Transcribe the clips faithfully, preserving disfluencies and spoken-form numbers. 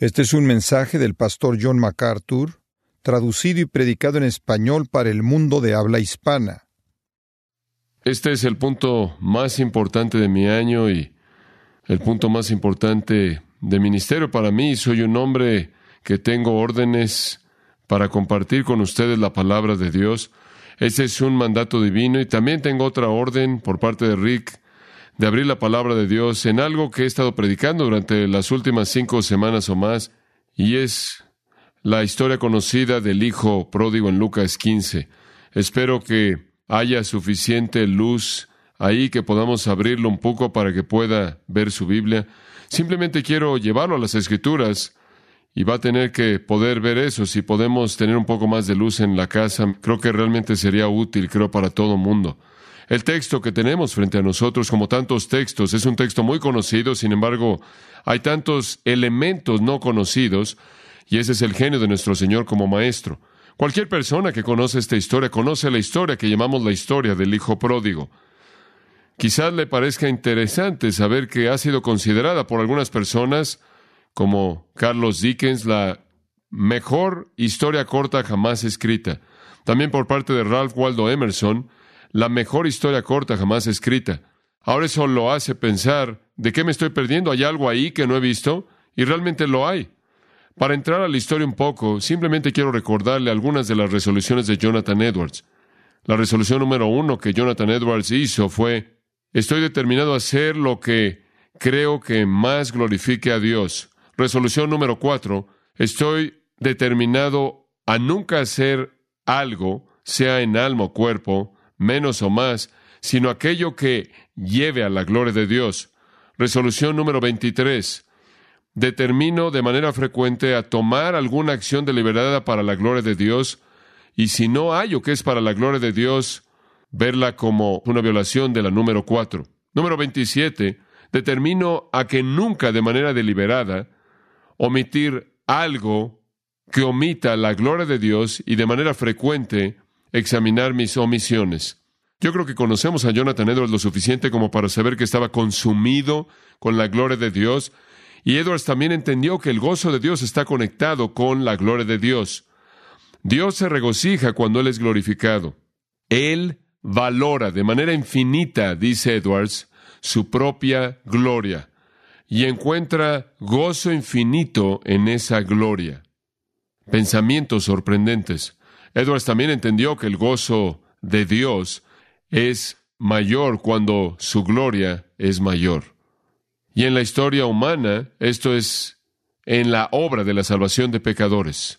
Este es un mensaje del pastor John MacArthur, traducido y predicado en español para el mundo de habla hispana. Este es el punto más importante de mi año y el punto más importante de ministerio para mí. Soy un hombre que tengo órdenes para compartir con ustedes la palabra de Dios. Ese es un mandato divino y también tengo otra orden por parte de Rick de abrir la palabra de Dios en algo que he estado predicando durante las últimas cinco semanas o más, y es la historia conocida del hijo pródigo en Lucas quince. Espero que haya suficiente luz ahí, que podamos abrirlo un poco para que pueda ver su Biblia. Simplemente quiero llevarlo a las Escrituras y va a tener que poder ver eso. Si podemos tener un poco más de luz en la casa, creo que realmente sería útil, creo, para todo el mundo. El texto que tenemos frente a nosotros, como tantos textos, es un texto muy conocido. Sin embargo, hay tantos elementos no conocidos, y ese es el genio de nuestro Señor como maestro. Cualquier persona que conoce esta historia, conoce la historia que llamamos la historia del hijo pródigo. Quizás le parezca interesante saber que ha sido considerada por algunas personas, como Carlos Dickens, la mejor historia corta jamás escrita. También por parte de Ralph Waldo Emerson, la mejor historia corta jamás escrita. Ahora eso lo hace pensar, ¿de qué me estoy perdiendo? ¿Hay algo ahí que no he visto? Y realmente lo hay. Para entrar a la historia un poco, simplemente quiero recordarle algunas de las resoluciones de Jonathan Edwards. La resolución número uno que Jonathan Edwards hizo fue: estoy determinado a hacer lo que creo que más glorifique a Dios. Resolución número cuatro, estoy determinado a nunca hacer algo, sea en alma o cuerpo, menos o más, sino aquello que lleve a la gloria de Dios. Resolución número veintitrés, determino de manera frecuente a tomar alguna acción deliberada para la gloria de Dios, y si no hallo que es para la gloria de Dios, verla como una violación de la número cuatro. Número veintisiete, determino a que nunca de manera deliberada omitir algo que omita la gloria de Dios, y de manera frecuente examinar mis omisiones. Yo creo que conocemos a Jonathan Edwards lo suficiente como para saber que estaba consumido con la gloria de Dios, y Edwards también entendió que el gozo de Dios está conectado con la gloria de Dios. Dios se regocija cuando Él es glorificado. Él valora de manera infinita, dice Edwards, su propia gloria, y encuentra gozo infinito en esa gloria. Pensamientos sorprendentes. Edwards también entendió que el gozo de Dios es mayor cuando su gloria es mayor. Y en la historia humana, esto es en la obra de la salvación de pecadores.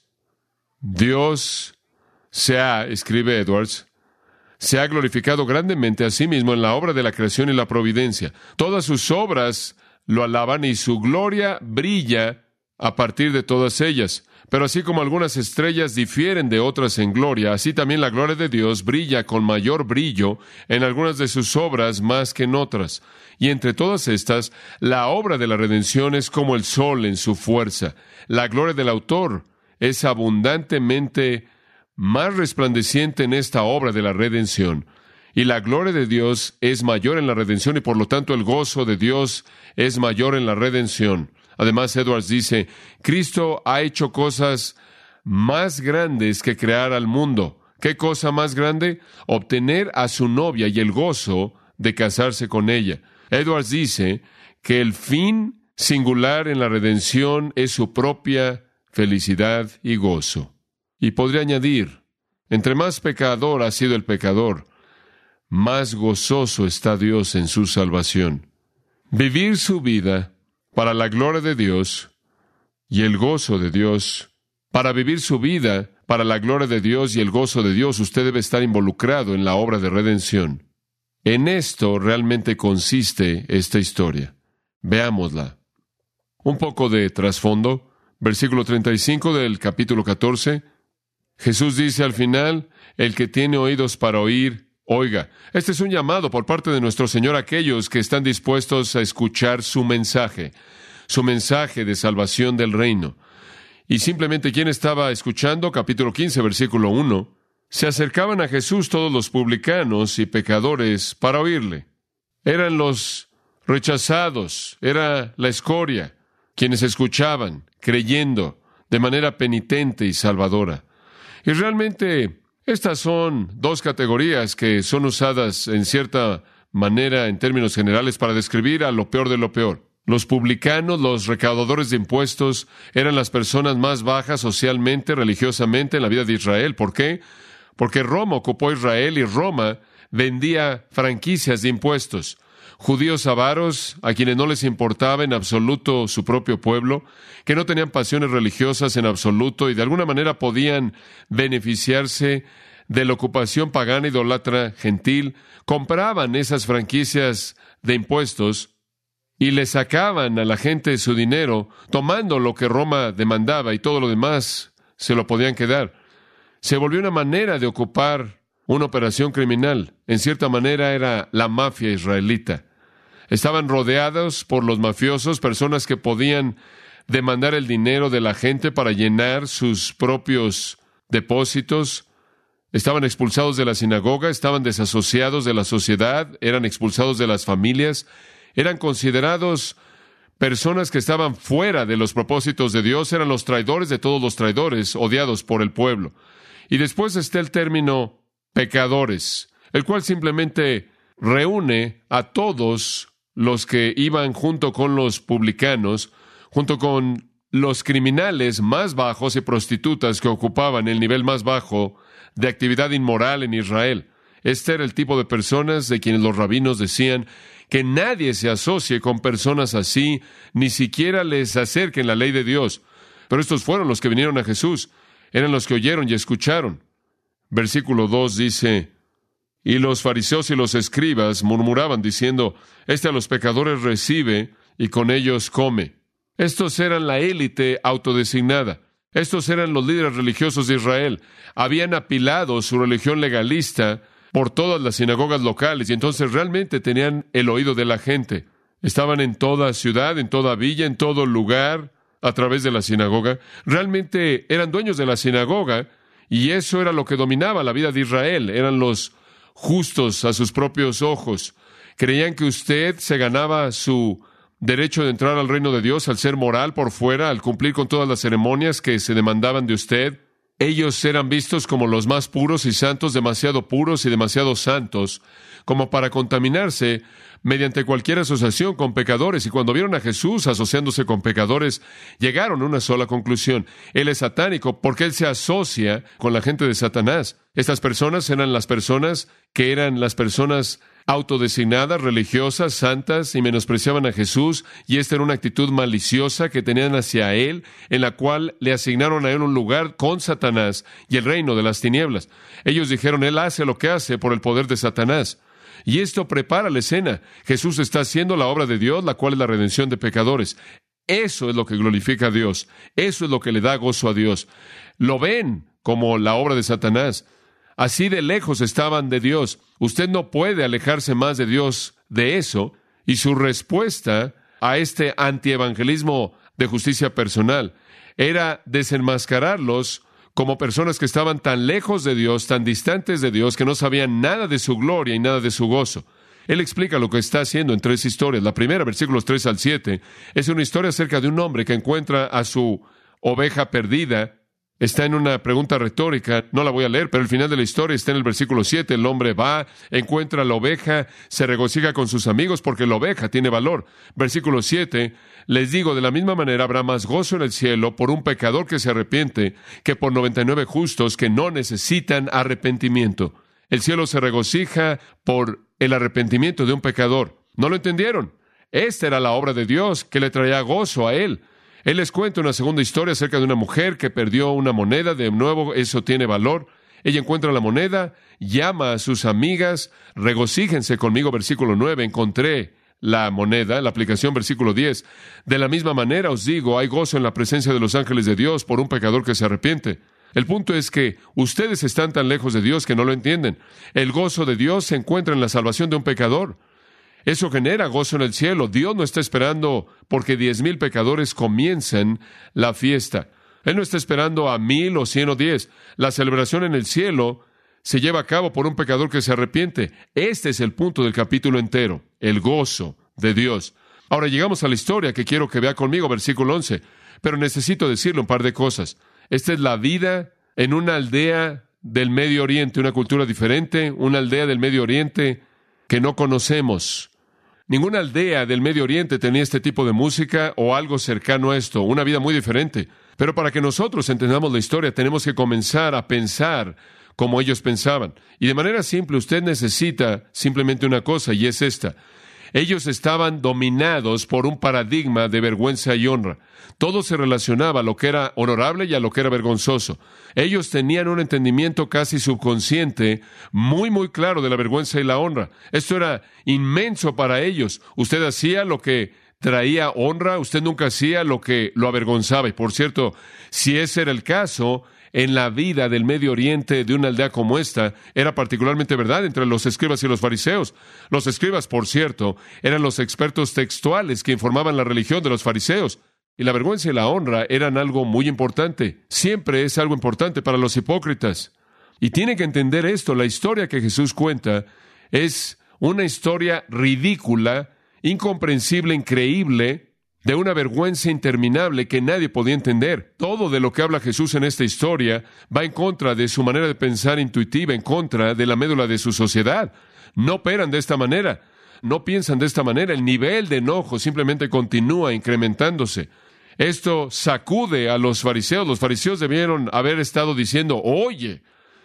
Dios se ha, escribe Edwards, se ha glorificado grandemente a sí mismo en la obra de la creación y la providencia. Todas sus obras lo alaban y su gloria brilla a partir de todas ellas. Pero así como algunas estrellas difieren de otras en gloria, así también la gloria de Dios brilla con mayor brillo en algunas de sus obras más que en otras. Y entre todas estas, la obra de la redención es como el sol en su fuerza. La gloria del autor es abundantemente más resplandeciente en esta obra de la redención. Y la gloria de Dios es mayor en la redención, y por lo tanto el gozo de Dios es mayor en la redención. Además, Edwards dice, Cristo ha hecho cosas más grandes que crear al mundo. ¿Qué cosa más grande? Obtener a su novia y el gozo de casarse con ella. Edwards dice que el fin singular en la redención es su propia felicidad y gozo. Y podría añadir, entre más pecador ha sido el pecador, más gozoso está Dios en su salvación. Vivir su vida para la gloria de Dios y el gozo de Dios. Para vivir su vida para la gloria de Dios y el gozo de Dios, usted debe estar involucrado en la obra de redención. En esto realmente consiste esta historia. Veámosla. Un poco de trasfondo. Versículo treinta y cinco del capítulo catorce. Jesús dice al final, el que tiene oídos para oír, oiga. Este es un llamado por parte de nuestro Señor a aquellos que están dispuestos a escuchar su mensaje, su mensaje de salvación del reino. Y simplemente, ¿quién estaba escuchando? Capítulo quince, versículo uno. Se acercaban a Jesús todos los publicanos y pecadores para oírle. Eran los rechazados, era la escoria, quienes escuchaban, creyendo, de manera penitente y salvadora. Y realmente estas son dos categorías que son usadas en cierta manera en términos generales para describir a lo peor de lo peor. Los publicanos, los recaudadores de impuestos, eran las personas más bajas socialmente, religiosamente en la vida de Israel. ¿Por qué? Porque Roma ocupó Israel y Roma vendía franquicias de impuestos. Judíos avaros, a quienes no les importaba en absoluto su propio pueblo, que no tenían pasiones religiosas en absoluto y de alguna manera podían beneficiarse de la ocupación pagana idólatra gentil, compraban esas franquicias de impuestos y le sacaban a la gente su dinero, tomando lo que Roma demandaba y todo lo demás se lo podían quedar. Se volvió una manera de ocupar una operación criminal. En cierta manera era la mafia israelita. Estaban rodeados por los mafiosos, personas que podían demandar el dinero de la gente para llenar sus propios depósitos. Estaban expulsados de la sinagoga, estaban desasociados de la sociedad, eran expulsados de las familias, eran considerados personas que estaban fuera de los propósitos de Dios, eran los traidores de todos los traidores, odiados por el pueblo. Y después está el término pecadores, el cual simplemente reúne a todos los que iban junto con los publicanos, junto con los criminales más bajos y prostitutas que ocupaban el nivel más bajo de actividad inmoral en Israel. Este era el tipo de personas de quienes los rabinos decían que nadie se asocie con personas así, ni siquiera les acerquen la ley de Dios. Pero estos fueron los que vinieron a Jesús, eran los que oyeron y escucharon. Versículo dos dice: y los fariseos y los escribas murmuraban diciendo: este a los pecadores recibe y con ellos come. Estos eran la élite autodesignada. Estos eran los líderes religiosos de Israel. Habían apilado su religión legalista por todas las sinagogas locales y entonces realmente tenían el oído de la gente. Estaban en toda ciudad, en toda villa, en todo lugar, a través de la sinagoga. Realmente eran dueños de la sinagoga y eso era lo que dominaba la vida de Israel. Eran los justos a sus propios ojos. Creían que usted se ganaba su derecho de entrar al reino de Dios al ser moral por fuera, al cumplir con todas las ceremonias que se demandaban de usted. Ellos eran vistos como los más puros y santos, demasiado puros y demasiado santos, como para contaminarse mediante cualquier asociación con pecadores. Y cuando vieron a Jesús asociándose con pecadores, llegaron a una sola conclusión: Él es satánico porque Él se asocia con la gente de Satanás. Estas personas eran las personas que eran las personas autodesignadas, religiosas, santas, y menospreciaban a Jesús, y esta era una actitud maliciosa que tenían hacia Él, en la cual le asignaron a Él un lugar con Satanás y el reino de las tinieblas. Ellos dijeron: Él hace lo que hace por el poder de Satanás. Y esto prepara la escena. Jesús está haciendo la obra de Dios, la cual es la redención de pecadores. Eso es lo que glorifica a Dios. Eso es lo que le da gozo a Dios. Lo ven como la obra de Satanás. Así de lejos estaban de Dios. Usted no puede alejarse más de Dios de eso. Y su respuesta a este antievangelismo de justicia personal era desenmascararlos como personas que estaban tan lejos de Dios, tan distantes de Dios, que no sabían nada de su gloria y nada de su gozo. Él explica lo que está haciendo en tres historias. La primera, versículos tres al siete, es una historia acerca de un hombre que encuentra a su oveja perdida. Está en una pregunta retórica, no la voy a leer, pero el final de la historia está en el versículo siete. El hombre va, encuentra la oveja, se regocija con sus amigos porque la oveja tiene valor. Versículo siete, les digo, de la misma manera habrá más gozo en el cielo por un pecador que se arrepiente que por noventa y nueve justos que no necesitan arrepentimiento. El cielo se regocija por el arrepentimiento de un pecador. ¿No lo entendieron? Esta era la obra de Dios que le traía gozo a él. Él les cuenta una segunda historia acerca de una mujer que perdió una moneda. De nuevo, eso tiene valor. Ella encuentra la moneda, llama a sus amigas, regocíjense conmigo, versículo nueve, encontré la moneda, la aplicación, versículo diez. De la misma manera os digo, hay gozo en la presencia de los ángeles de Dios por un pecador que se arrepiente. El punto es que ustedes están tan lejos de Dios que no lo entienden. El gozo de Dios se encuentra en la salvación de un pecador. Eso genera gozo en el cielo. Dios no está esperando porque diez mil pecadores comiencen la fiesta. Él no está esperando a mil o cien o diez. La celebración en el cielo se lleva a cabo por un pecador que se arrepiente. Este es el punto del capítulo entero, el gozo de Dios. Ahora llegamos a la historia que quiero que vea conmigo, versículo once. Pero necesito decirle un par de cosas. Esta es la vida en una aldea del Medio Oriente, una cultura diferente, una aldea del Medio Oriente que no conocemos. Ninguna aldea del Medio Oriente tenía este tipo de música o algo cercano a esto, una vida muy diferente. Pero para que nosotros entendamos la historia, tenemos que comenzar a pensar como ellos pensaban. Y de manera simple, usted necesita simplemente una cosa, y es esta. Ellos estaban dominados por un paradigma de vergüenza y honra. Todo se relacionaba a lo que era honorable y a lo que era vergonzoso. Ellos tenían un entendimiento casi subconsciente, muy, muy claro de la vergüenza y la honra. Esto era inmenso para ellos. Usted hacía lo que traía honra, usted nunca hacía lo que lo avergonzaba. Y por cierto, si ese era el caso, en la vida del Medio Oriente de una aldea como esta, era particularmente verdad entre los escribas y los fariseos. Los escribas, por cierto, eran los expertos textuales que informaban la religión de los fariseos. Y la vergüenza y la honra eran algo muy importante. Siempre es algo importante para los hipócritas. Y tiene que entender esto. La historia que Jesús cuenta es una historia ridícula, incomprensible, increíble, de una vergüenza interminable que nadie podía entender. Todo de lo que habla Jesús en esta historia va en contra de su manera de pensar intuitiva, en contra de la médula de su sociedad. No operan de esta manera, no piensan de esta manera. El nivel de enojo simplemente continúa incrementándose. Esto sacude a los fariseos. Los fariseos debieron haber estado diciendo, oye,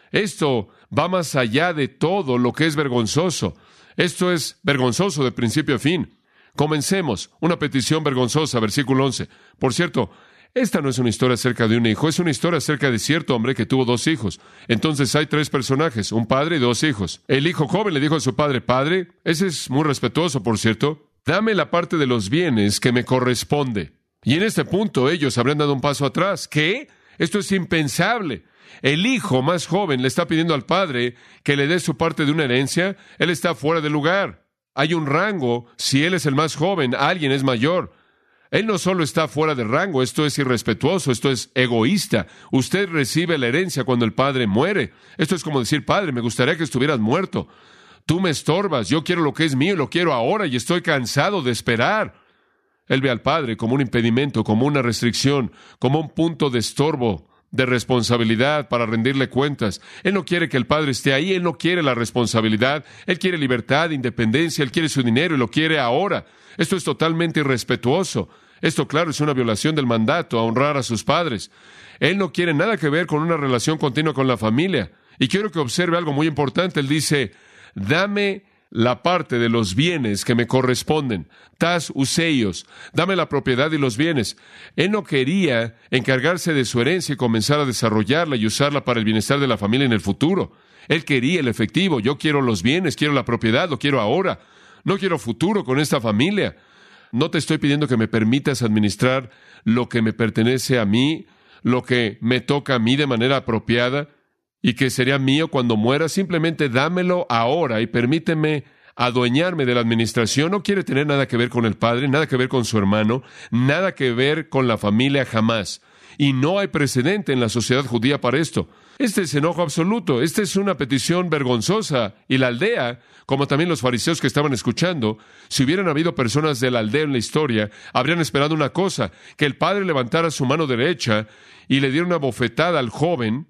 esto va más allá de todo lo que es vergonzoso. Esto es vergonzoso de principio a fin. Comencemos. Una petición vergonzosa, versículo once. Por cierto, esta no es una historia acerca de un hijo, es una historia acerca de cierto hombre que tuvo dos hijos. Entonces hay tres personajes, un padre y dos hijos. El hijo joven le dijo a su padre, padre, ese es muy respetuoso, por cierto, dame la parte de los bienes que me corresponde. Y en este punto ellos habrían dado un paso atrás. ¿Qué? Esto es impensable. El hijo más joven le está pidiendo al padre que le dé su parte de una herencia. Él está fuera de lugar. Hay un rango. Si él es el más joven, alguien es mayor. Él no solo está fuera de rango, esto es irrespetuoso, esto es egoísta. Usted recibe la herencia cuando el padre muere. Esto es como decir, padre, me gustaría que estuvieras muerto. Tú me estorbas, yo quiero lo que es mío y lo quiero ahora y estoy cansado de esperar. Él ve al padre como un impedimento, como una restricción, como un punto de estorbo, de responsabilidad para rendirle cuentas. Él no quiere que el padre esté ahí, él no quiere la responsabilidad, él quiere libertad, independencia, él quiere su dinero y lo quiere ahora. Esto es totalmente irrespetuoso. Esto, claro, es una violación del mandato a honrar a sus padres. Él no quiere nada que ver con una relación continua con la familia. Y quiero que observe algo muy importante. Él dice, dame la parte de los bienes que me corresponden. Tas useios. Dame la propiedad y los bienes. Él no quería encargarse de su herencia y comenzar a desarrollarla y usarla para el bienestar de la familia en el futuro. Él quería el efectivo. Yo quiero los bienes, quiero la propiedad, lo quiero ahora. No quiero futuro con esta familia. No te estoy pidiendo que me permitas administrar lo que me pertenece a mí, lo que me toca a mí de manera apropiada y que sería mío cuando muera. Simplemente dámelo ahora y permíteme adueñarme de la administración. No quiere tener nada que ver con el padre, nada que ver con su hermano, nada que ver con la familia jamás. Y no hay precedente en la sociedad judía para esto. Este es enojo absoluto. Esta es una petición vergonzosa. Y la aldea, como también los fariseos que estaban escuchando, si hubieran habido personas de la aldea en la historia, habrían esperado una cosa, que el padre levantara su mano derecha y le diera una bofetada al joven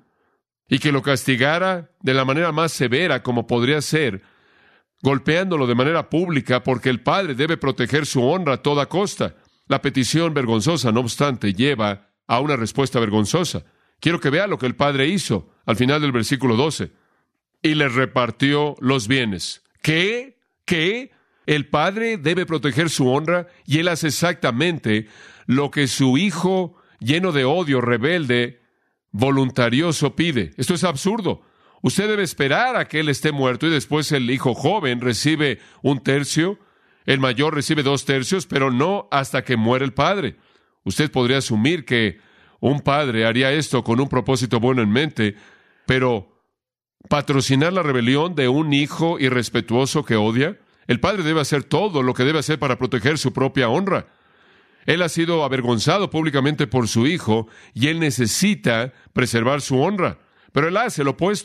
y que lo castigara de la manera más severa como podría ser, golpeándolo de manera pública, porque el padre debe proteger su honra a toda costa. La petición vergonzosa, no obstante, lleva a una respuesta vergonzosa. Quiero que vea lo que el padre hizo al final del versículo doce. Y les repartió los bienes. ¿Qué? ¿Qué? El padre debe proteger su honra y él hace exactamente lo que su hijo, lleno de odio, rebelde, voluntarioso, pide. Esto es absurdo. Usted debe esperar a que él esté muerto y después el hijo joven recibe un tercio, el mayor recibe dos tercios, pero no hasta que muere el padre. Usted podría asumir que un padre haría esto con un propósito bueno en mente, pero patrocinar la rebelión de un hijo irrespetuoso que odia, el padre debe hacer todo lo que debe hacer para proteger su propia honra. Él ha sido avergonzado públicamente por su hijo y él necesita preservar su honra, pero él hace lo opuesto.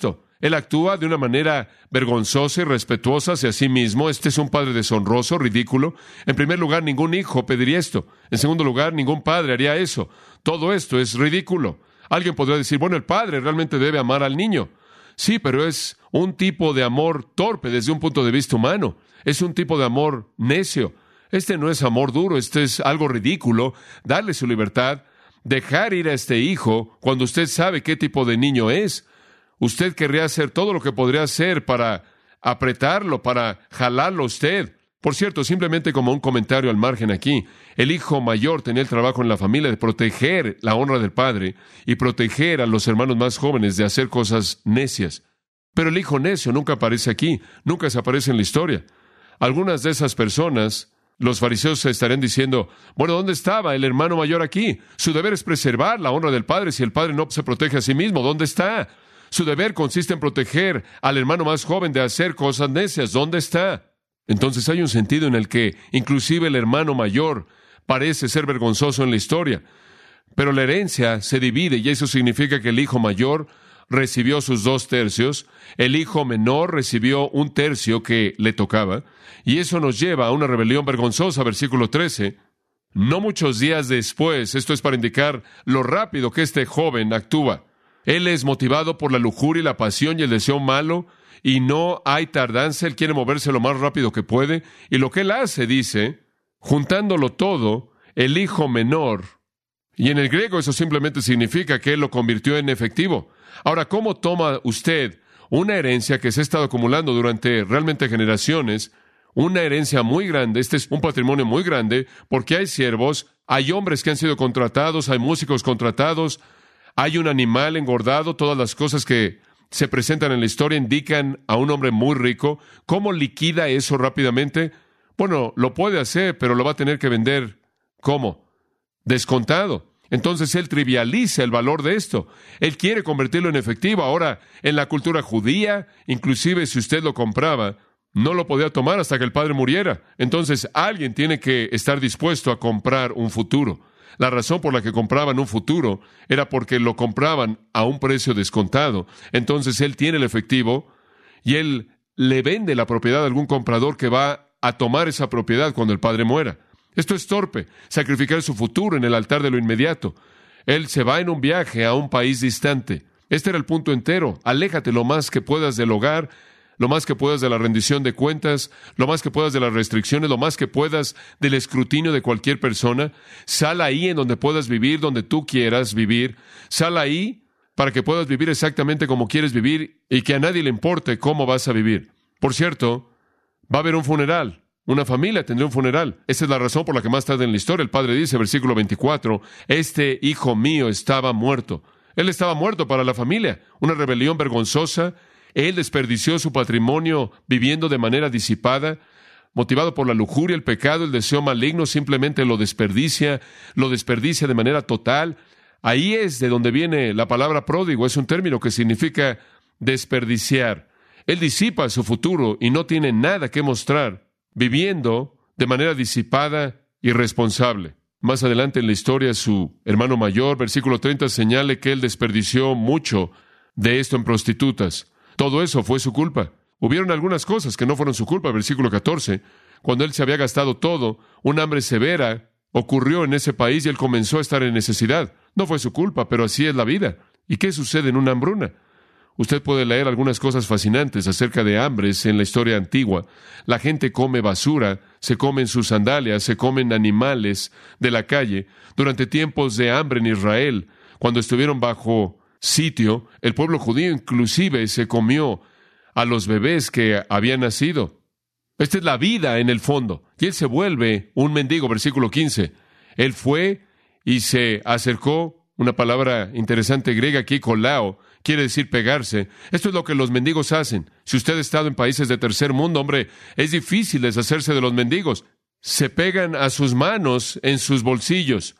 Él actúa de una manera vergonzosa y respetuosa hacia sí mismo. Este es un padre deshonroso, ridículo. En primer lugar, ningún hijo pediría esto. En segundo lugar, ningún padre haría eso. Todo esto es ridículo. Alguien podría decir, bueno, el padre realmente debe amar al niño. Sí, pero es un tipo de amor torpe desde un punto de vista humano. Es un tipo de amor necio. Este no es amor duro, este es algo ridículo. Darle su libertad, dejar ir a este hijo cuando usted sabe qué tipo de niño es. Usted querría hacer todo lo que podría hacer para apretarlo, para jalarlo a usted. Por cierto, simplemente como un comentario al margen aquí, el hijo mayor tenía el trabajo en la familia de proteger la honra del padre y proteger a los hermanos más jóvenes de hacer cosas necias. Pero el hijo necio nunca aparece aquí, nunca se aparece en la historia. Algunas de esas personas, los fariseos estarían diciendo, bueno, ¿dónde estaba el hermano mayor aquí? Su deber es preservar la honra del padre si el padre no se protege a sí mismo. ¿Dónde está? Su deber consiste en proteger al hermano más joven de hacer cosas necias. ¿Dónde está? Entonces hay un sentido en el que inclusive el hermano mayor parece ser vergonzoso en la historia. Pero la herencia se divide y eso significa que el hijo mayor recibió sus dos tercios, el hijo menor recibió un tercio que le tocaba, y eso nos lleva a una rebelión vergonzosa, versículo trece. No muchos días después, esto es para indicar lo rápido que este joven actúa. Él es motivado por la lujuria y la pasión y el deseo malo, y no hay tardanza, él quiere moverse lo más rápido que puede, y lo que él hace, dice, juntándolo todo, el hijo menor, y en el griego eso simplemente significa que él lo convirtió en efectivo. Ahora, ¿cómo toma usted una herencia que se ha estado acumulando durante realmente generaciones, una herencia muy grande, este es un patrimonio muy grande, porque hay siervos, hay hombres que han sido contratados, hay músicos contratados, hay un animal engordado, todas las cosas que se presentan en la historia indican a un hombre muy rico? ¿Cómo liquida eso rápidamente? Bueno, lo puede hacer, pero lo va a tener que vender. ¿Cómo? Descontado. Entonces él trivializa el valor de esto. Él quiere convertirlo en efectivo. Ahora, en la cultura judía, inclusive si usted lo compraba, no lo podía tomar hasta que el padre muriera. Entonces alguien tiene que estar dispuesto a comprar un futuro. La razón por la que compraban un futuro era porque lo compraban a un precio descontado. Entonces él tiene el efectivo y él le vende la propiedad a algún comprador que va a tomar esa propiedad cuando el padre muera. Esto es torpe, sacrificar su futuro en el altar de lo inmediato. Él se va en un viaje a un país distante. Este era el punto entero. Aléjate lo más que puedas del hogar, lo más que puedas de la rendición de cuentas, lo más que puedas de las restricciones, lo más que puedas del escrutinio de cualquier persona. Sal ahí en donde puedas vivir, donde tú quieras vivir. Sal ahí para que puedas vivir exactamente como quieres vivir y que a nadie le importe cómo vas a vivir. Por cierto, va a haber un funeral. Una familia tendrá un funeral. Esa es la razón por la que más tarde en la historia el padre dice, versículo veinticuatro, este hijo mío estaba muerto. Él estaba muerto para la familia. Una rebelión vergonzosa. Él desperdició su patrimonio viviendo de manera disipada, motivado por la lujuria, el pecado, el deseo maligno, simplemente lo desperdicia, lo desperdicia de manera total. Ahí es de donde viene la palabra pródigo. Es un término que significa desperdiciar. Él disipa su futuro y no tiene nada que mostrar, viviendo de manera disipada y irresponsable. Más adelante en la historia, su hermano mayor, versículo treinta, señala que él desperdició mucho de esto en prostitutas. Todo eso fue su culpa. Hubieron algunas cosas que no fueron su culpa. Versículo catorce, cuando él se había gastado todo, un hambre severa ocurrió en ese país y él comenzó a estar en necesidad. No fue su culpa, pero así es la vida. ¿Y qué sucede en una hambruna? Usted puede leer algunas cosas fascinantes acerca de hambres en la historia antigua. La gente come basura, se comen sus sandalias, se comen animales de la calle. Durante tiempos de hambre en Israel, cuando estuvieron bajo sitio, el pueblo judío inclusive se comió a los bebés que habían nacido. Esta es la vida en el fondo. Y él se vuelve un mendigo, versículo quince. Él fue y se acercó, una palabra interesante griega aquí, kolao, quiere decir pegarse. Esto es lo que los mendigos hacen. Si usted ha estado en países de tercer mundo, hombre, es difícil deshacerse de los mendigos. Se pegan a sus manos en sus bolsillos.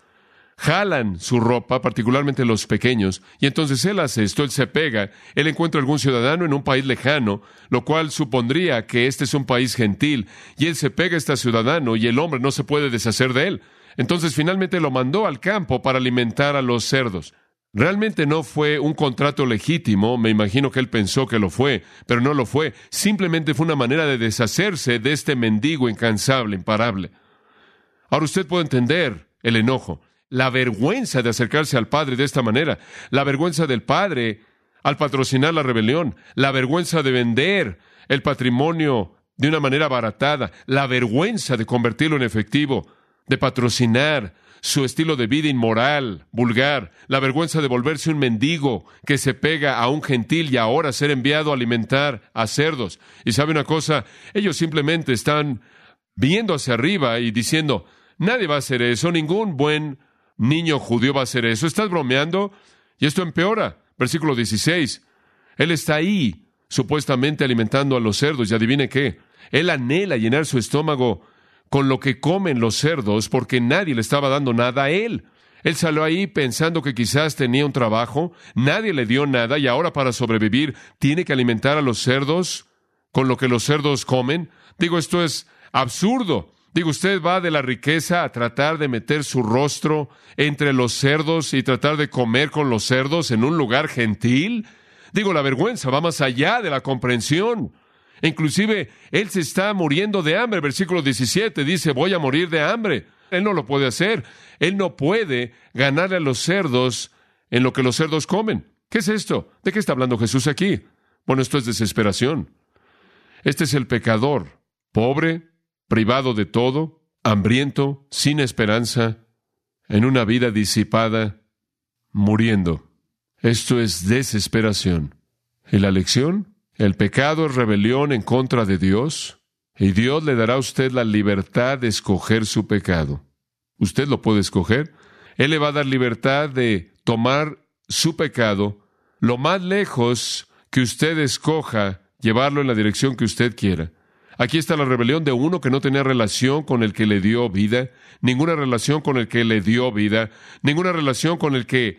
Jalan su ropa, particularmente los pequeños, y entonces él hace esto, él se pega, él encuentra algún ciudadano en un país lejano, lo cual supondría que este es un país gentil, y él se pega a este ciudadano, y el hombre no se puede deshacer de él. Entonces finalmente lo mandó al campo para alimentar a los cerdos. Realmente no fue un contrato legítimo, me imagino que él pensó que lo fue, pero no lo fue. Simplemente fue una manera de deshacerse de este mendigo incansable, imparable. Ahora usted puede entender el enojo, la vergüenza de acercarse al Padre de esta manera, la vergüenza del Padre al patrocinar la rebelión, la vergüenza de vender el patrimonio de una manera abaratada, la vergüenza de convertirlo en efectivo, de patrocinar su estilo de vida inmoral, vulgar, la vergüenza de volverse un mendigo que se pega a un gentil y ahora ser enviado a alimentar a cerdos. Y sabe una cosa, ellos simplemente están viendo hacia arriba y diciendo, nadie va a hacer eso, ningún buen niño judío va a hacer eso. ¿Estás bromeando? Y esto empeora. Versículo dieciséis. Él está ahí, supuestamente alimentando a los cerdos, y adivine qué, él anhela llenar su estómago con lo que comen los cerdos, porque nadie le estaba dando nada a él. Él salió ahí pensando que quizás tenía un trabajo, nadie le dio nada, y ahora para sobrevivir tiene que alimentar a los cerdos con lo que los cerdos comen. Digo, esto es absurdo. Digo, usted va de la riqueza a tratar de meter su rostro entre los cerdos y tratar de comer con los cerdos en un lugar gentil. Digo, la vergüenza va más allá de la comprensión. Inclusive, él se está muriendo de hambre. Versículo diecisiete dice, voy a morir de hambre. Él no lo puede hacer. Él no puede ganarle a los cerdos en lo que los cerdos comen. ¿Qué es esto? ¿De qué está hablando Jesús aquí? Bueno, esto es desesperación. Este es el pecador, pobre, privado de todo, hambriento, sin esperanza, en una vida disipada, muriendo. Esto es desesperación. ¿Y la lección? El pecado es rebelión en contra de Dios, y Dios le dará a usted la libertad de escoger su pecado. Usted lo puede escoger. Él le va a dar libertad de tomar su pecado lo más lejos que usted escoja, llevarlo en la dirección que usted quiera. Aquí está la rebelión de uno que no tenía relación con el que le dio vida, ninguna relación con el que le dio vida, ninguna relación con el que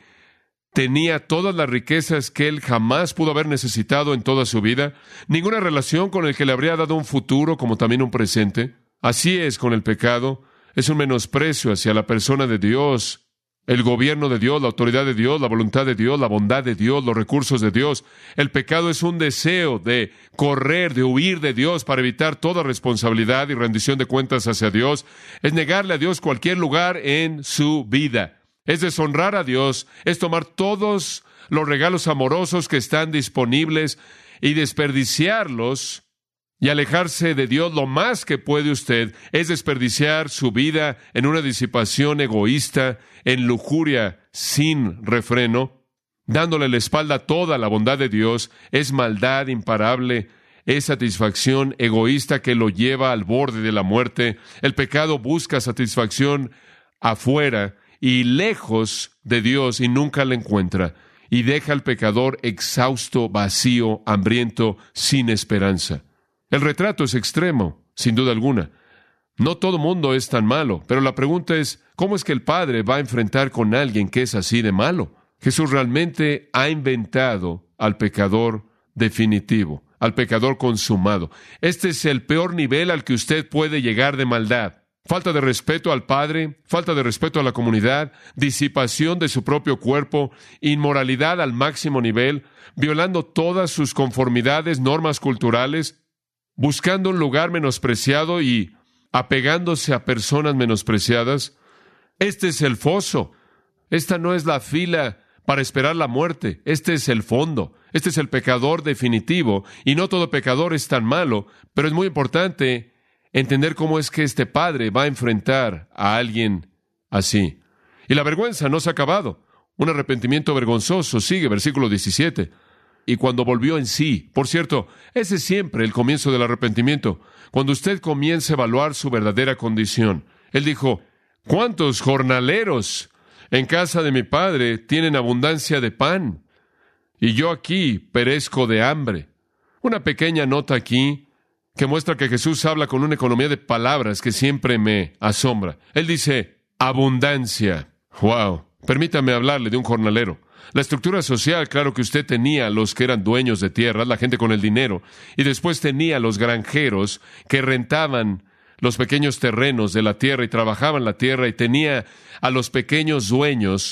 tenía todas las riquezas que él jamás pudo haber necesitado en toda su vida, ninguna relación con el que le habría dado un futuro como también un presente. Así es con el pecado, es un menosprecio hacia la persona de Dios, el gobierno de Dios, la autoridad de Dios, la voluntad de Dios, la bondad de Dios, los recursos de Dios. El pecado es un deseo de correr, de huir de Dios para evitar toda responsabilidad y rendición de cuentas hacia Dios. Es negarle a Dios cualquier lugar en su vida. Es deshonrar a Dios, es tomar todos los regalos amorosos que están disponibles y desperdiciarlos y alejarse de Dios lo más que puede usted. Es desperdiciar su vida en una disipación egoísta, en lujuria sin refreno, dándole la espalda a toda la bondad de Dios. Es maldad imparable, es satisfacción egoísta que lo lleva al borde de la muerte. El pecado busca satisfacción afuera y lejos de Dios y nunca la encuentra, y deja al pecador exhausto, vacío, hambriento, sin esperanza. El retrato es extremo, sin duda alguna. No todo mundo es tan malo, pero la pregunta es, ¿cómo es que el Padre va a enfrentar con alguien que es así de malo? Jesús realmente ha inventado al pecador definitivo, al pecador consumado. Este es el peor nivel al que usted puede llegar de maldad. Falta de respeto al Padre, falta de respeto a la comunidad, disipación de su propio cuerpo, inmoralidad al máximo nivel, violando todas sus conformidades, normas culturales, buscando un lugar menospreciado y apegándose a personas menospreciadas. Este es el foso. Esta no es la fila para esperar la muerte. Este es el fondo. Este es el pecador definitivo. Y no todo pecador es tan malo, pero es muy importante entender cómo es que este Padre va a enfrentar a alguien así. Y la vergüenza no se ha acabado. Un arrepentimiento vergonzoso sigue, versículo diecisiete. Y cuando volvió en sí, por cierto, ese es siempre el comienzo del arrepentimiento, cuando usted comienza a evaluar su verdadera condición. Él dijo, ¿cuántos jornaleros en casa de mi padre tienen abundancia de pan? Y yo aquí perezco de hambre. Una pequeña nota aquí que muestra que Jesús habla con una economía de palabras que siempre me asombra. Él dice, abundancia. ¡Wow! Permítame hablarle de un jornalero. La estructura social, claro que usted tenía a los que eran dueños de tierras, la gente con el dinero, y después tenía a los granjeros que rentaban los pequeños terrenos de la tierra y trabajaban la tierra, y tenía a los pequeños dueños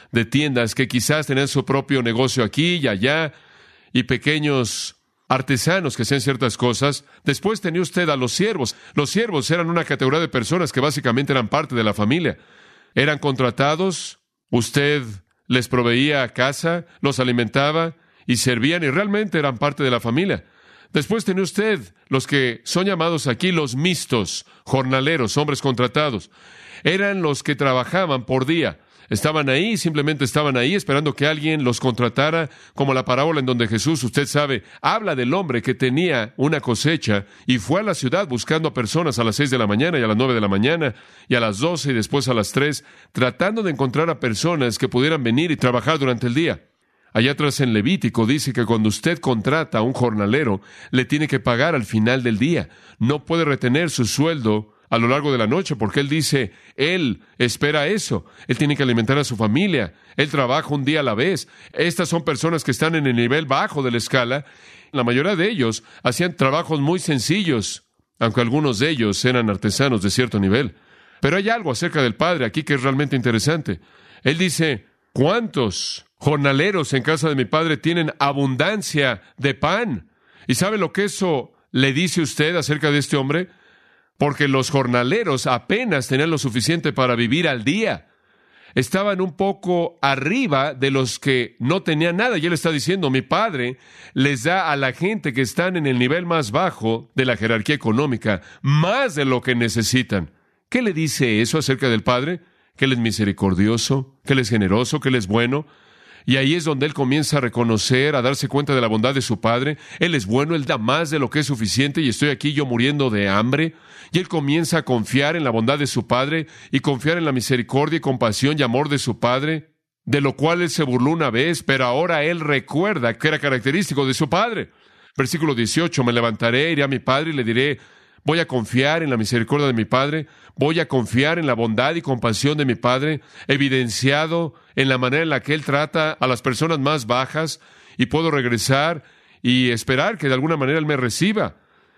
de tiendas que quizás tenían su propio negocio aquí y allá, y pequeños artesanos que hacían ciertas cosas. Después tenía usted a los siervos. Los siervos eran una categoría de personas que básicamente eran parte de la familia. Eran contratados, usted les proveía casa, los alimentaba y servían, y realmente eran parte de la familia. Después tenía usted los que son llamados aquí los mistos, jornaleros, hombres contratados. Eran los que trabajaban por día. Estaban ahí, simplemente estaban ahí esperando que alguien los contratara, como la parábola en donde Jesús, usted sabe, habla del hombre que tenía una cosecha y fue a la ciudad buscando a personas a las seis de la mañana y a las nueve de la mañana y a las doce y después a las tres, tratando de encontrar a personas que pudieran venir y trabajar durante el día. Allá atrás en Levítico dice que cuando usted contrata a un jornalero, le tiene que pagar al final del día. No puede retener su sueldo a lo largo de la noche, porque él dice, él espera eso. Él tiene que alimentar a su familia. Él trabaja un día a la vez. Estas son personas que están en el nivel bajo de la escala. La mayoría de ellos hacían trabajos muy sencillos, aunque algunos de ellos eran artesanos de cierto nivel. Pero hay algo acerca del Padre aquí que es realmente interesante. Él dice, ¿cuántos jornaleros en casa de mi Padre tienen abundancia de pan? ¿Y sabe lo que eso le dice usted acerca de este hombre? Porque los jornaleros apenas tenían lo suficiente para vivir al día. Estaban un poco arriba de los que no tenían nada. Y él está diciendo, mi Padre les da a la gente que están en el nivel más bajo de la jerarquía económica más de lo que necesitan. ¿Qué le dice eso acerca del Padre? Que Él es misericordioso, que Él es generoso, que Él es bueno. Y ahí es donde él comienza a reconocer, a darse cuenta de la bondad de su Padre. Él es bueno, Él da más de lo que es suficiente y estoy aquí yo muriendo de hambre. Y él comienza a confiar en la bondad de su Padre y confiar en la misericordia y compasión y amor de su Padre, de lo cual él se burló una vez, pero ahora él recuerda que era característico de su Padre. Versículo dieciocho, me levantaré, iré a mi Padre y le diré, voy a confiar en la misericordia de mi Padre, voy a confiar en la bondad y compasión de mi Padre, evidenciado en la manera en la que Él trata a las personas más bajas, y puedo regresar y esperar que de alguna manera Él me reciba.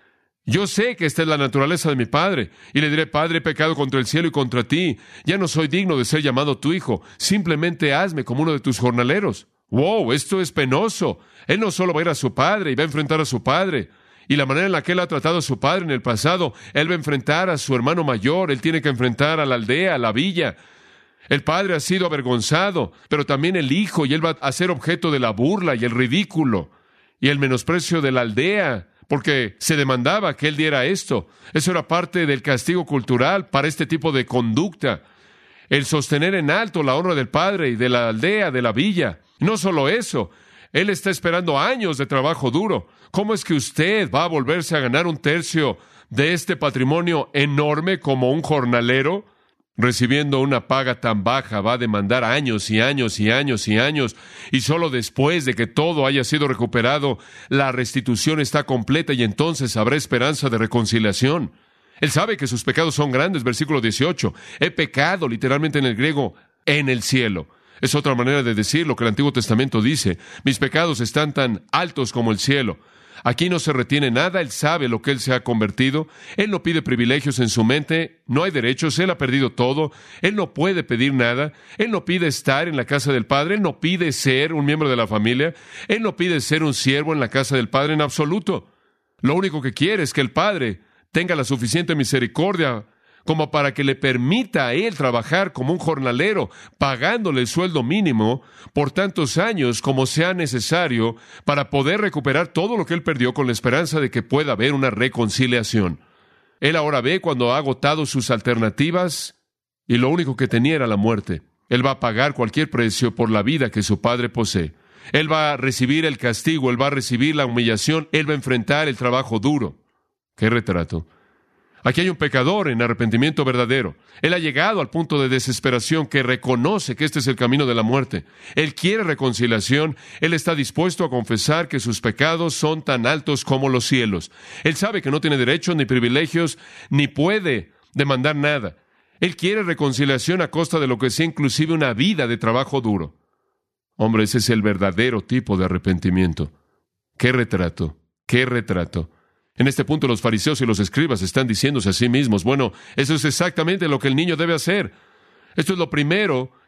Yo sé que esta es la naturaleza de mi Padre, y le diré, Padre, he pecado contra el cielo y contra ti, ya no soy digno de ser llamado tu hijo, simplemente hazme como uno de tus jornaleros. ¡Wow! Esto es penoso. Él no solo va a ir a su Padre y va a enfrentar a su Padre, y la manera en la que él ha tratado a su padre en el pasado, él va a enfrentar a su hermano mayor, él tiene que enfrentar a la aldea, a la villa. El padre ha sido avergonzado, pero también el hijo, y él va a ser objeto de la burla y el ridículo y el menosprecio de la aldea, porque se demandaba que él diera esto. Eso era parte del castigo cultural para este tipo de conducta. El sostener en alto la honra del padre y de la aldea, de la villa. No solo eso, él está esperando años de trabajo duro. ¿Cómo es que usted va a volverse a ganar un tercio de este patrimonio enorme como un jornalero? Recibiendo una paga tan baja, va a demandar años y años y años y años, y solo después de que todo haya sido recuperado, la restitución está completa y entonces habrá esperanza de reconciliación. Él sabe que sus pecados son grandes, versículo dieciocho. He pecado, literalmente en el griego, en el cielo. Es otra manera de decir lo que el Antiguo Testamento dice. Mis pecados están tan altos como el cielo. Aquí no se retiene nada, él sabe lo que él se ha convertido, él no pide privilegios en su mente, no hay derechos, él ha perdido todo, él no puede pedir nada, él no pide estar en la casa del Padre, él no pide ser un miembro de la familia, él no pide ser un siervo en la casa del Padre en absoluto. Lo único que quiere es que el Padre tenga la suficiente misericordia como para que le permita a él trabajar como un jornalero, pagándole el sueldo mínimo por tantos años como sea necesario para poder recuperar todo lo que él perdió con la esperanza de que pueda haber una reconciliación. Él ahora ve cuando ha agotado sus alternativas y lo único que tenía era la muerte. Él va a pagar cualquier precio por la vida que su padre posee. Él va a recibir el castigo, él va a recibir la humillación, él va a enfrentar el trabajo duro. ¡Qué retrato! Aquí hay un pecador en arrepentimiento verdadero. Él ha llegado al punto de desesperación que reconoce que este es el camino de la muerte. Él quiere reconciliación. Él está dispuesto a confesar que sus pecados son tan altos como los cielos. Él sabe que no tiene derechos ni privilegios, ni puede demandar nada. Él quiere reconciliación a costa de lo que sea inclusive una vida de trabajo duro. Hombre, ese es el verdadero tipo de arrepentimiento. ¡Qué retrato! ¡Qué retrato! En este punto los fariseos y los escribas están diciéndose a sí mismos, bueno, eso es exactamente lo que el niño debe hacer. Esto es lo primero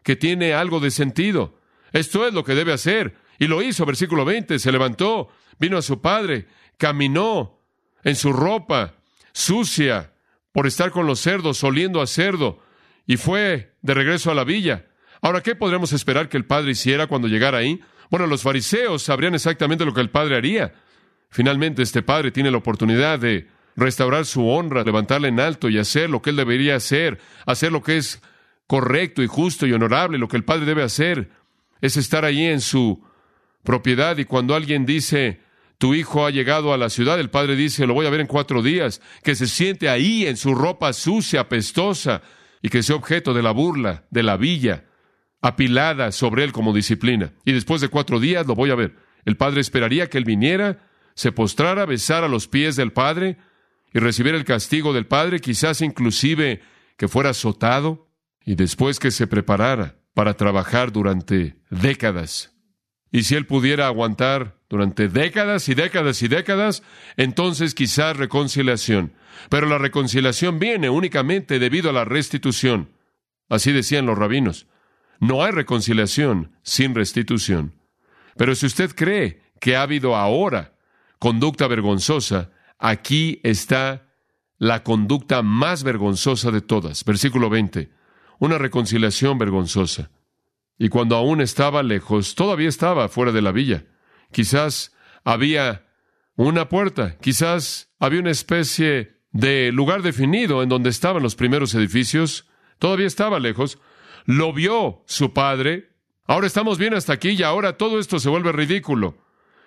que tiene algo de sentido. Esto es lo que debe hacer. Y lo hizo, versículo veinte, se levantó, vino a su padre, caminó en su ropa sucia por estar con los cerdos, oliendo a cerdo, y fue de regreso a la villa. Ahora, ¿qué podríamos esperar que el padre hiciera cuando llegara ahí? Bueno, los fariseos sabrían exactamente lo que el padre haría. Finalmente, este padre tiene la oportunidad de restaurar su honra, levantarla en alto y hacer lo que él debería hacer, hacer lo que es correcto y justo y honorable. Lo que el padre debe hacer es estar allí en su propiedad, y cuando alguien dice, tu hijo ha llegado a la ciudad, el padre dice, lo voy a ver en cuatro días, que se siente ahí en su ropa sucia, apestosa, y que sea objeto de la burla de la villa, apilada sobre él como disciplina. Y después de cuatro días lo voy a ver. El padre esperaría que él viniera, se postrara, besara los pies del padre y recibiera el castigo del padre, quizás inclusive que fuera azotado, y después que se preparara para trabajar durante décadas. Y si él pudiera aguantar durante décadas y décadas y décadas, entonces quizás reconciliación. Pero la reconciliación viene únicamente debido a la restitución. Así decían los rabinos. No hay reconciliación sin restitución. Pero si usted cree que ha habido ahora conducta vergonzosa, aquí está la conducta más vergonzosa de todas. Versículo veinte. Una reconciliación vergonzosa. Y cuando aún estaba lejos, todavía estaba fuera de la villa. Quizás había una puerta, quizás había una especie de lugar definido en donde estaban los primeros edificios. Todavía estaba lejos. Lo vio su padre. Ahora estamos bien hasta aquí y ahora todo esto se vuelve ridículo.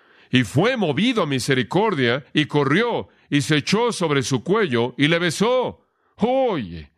Y fue movido a misericordia y corrió y se echó sobre su cuello y le besó. Oye,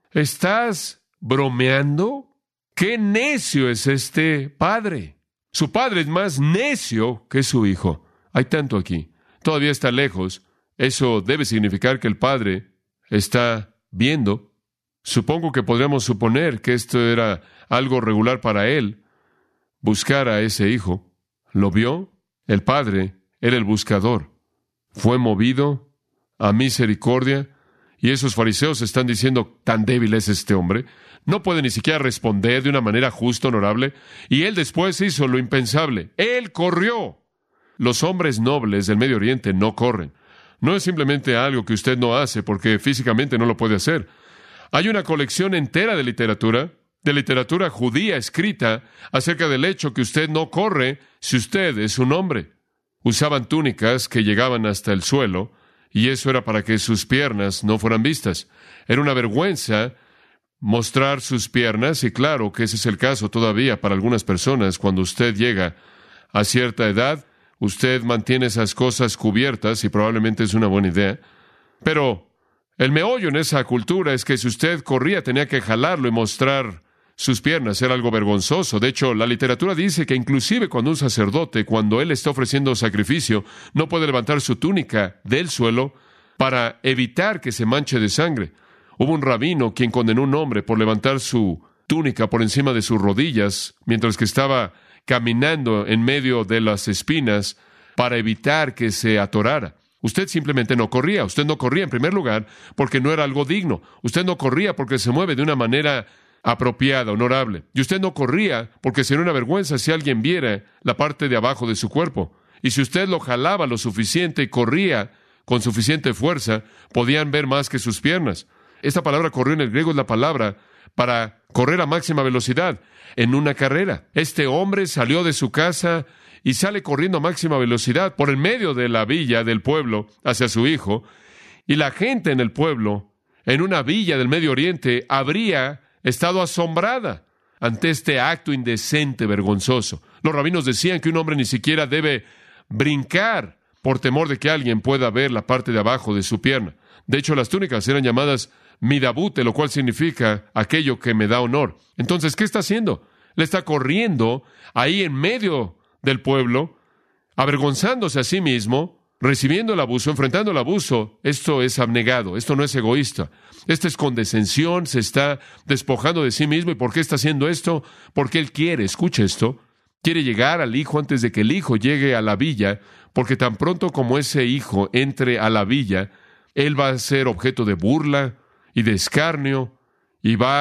¿estás bromeando? ¡Qué necio es este padre! Su padre es más necio que su hijo. Hay tanto aquí. Todavía está lejos. Eso debe significar que el padre está viendo. Supongo que podríamos suponer que esto era algo regular para él, buscar a ese hijo. ¿Lo vio? El padre era el buscador. Fue movido a misericordia. Y esos fariseos están diciendo, tan débil es este hombre. No puede ni siquiera responder de una manera justa, honorable. Y él después hizo lo impensable. Él corrió. Los hombres nobles del Medio Oriente no corren. No es simplemente algo que usted no hace porque físicamente no lo puede hacer. Hay una colección entera de literatura, de literatura judía escrita acerca del hecho que usted no corre si usted es un hombre. Usaban túnicas que llegaban hasta el suelo, y eso era para que sus piernas no fueran vistas. Era una vergüenza mostrar sus piernas, y claro que ese es el caso todavía para algunas personas. Cuando usted llega a cierta edad, usted mantiene esas cosas cubiertas y probablemente es una buena idea. Pero el meollo en esa cultura es que si usted corría tenía que jalarlo y mostrar sus piernas. Era algo vergonzoso. De hecho, la literatura dice que inclusive cuando un sacerdote, cuando él está ofreciendo sacrificio, no puede levantar su túnica del suelo para evitar que se manche de sangre. Hubo un rabino quien condenó a un hombre por levantar su túnica por encima de sus rodillas mientras que estaba caminando en medio de las espinas para evitar que se atorara. Usted simplemente no corría. Usted no corría en primer lugar porque no era algo digno. Usted no corría porque se mueve de una manera apropiada, honorable. Y usted no corría porque sería una vergüenza si alguien viera la parte de abajo de su cuerpo. Y si usted lo jalaba lo suficiente y corría con suficiente fuerza, podían ver más que sus piernas. Esta palabra correr en el griego es la palabra para correr a máxima velocidad en una carrera. Este hombre salió de su casa y sale corriendo a máxima velocidad por el medio de la villa del pueblo hacia su hijo. Y la gente en el pueblo, en una villa del Medio Oriente, habría estado asombrada ante este acto indecente, vergonzoso. Los rabinos decían que un hombre ni siquiera debe brincar por temor de que alguien pueda ver la parte de abajo de su pierna. De hecho, las túnicas eran llamadas midabute, lo cual significa aquello que me da honor. Entonces, ¿qué está haciendo? Le está corriendo ahí en medio del pueblo, avergonzándose a sí mismo, recibiendo el abuso, enfrentando el abuso. Esto es abnegado, esto no es egoísta. Esto es condescensión, se está despojando de sí mismo. ¿Y por qué está haciendo esto? Porque él quiere, escuche esto, quiere llegar al hijo antes de que el hijo llegue a la villa, porque tan pronto como ese hijo entre a la villa, él va a ser objeto de burla y de escarnio, y va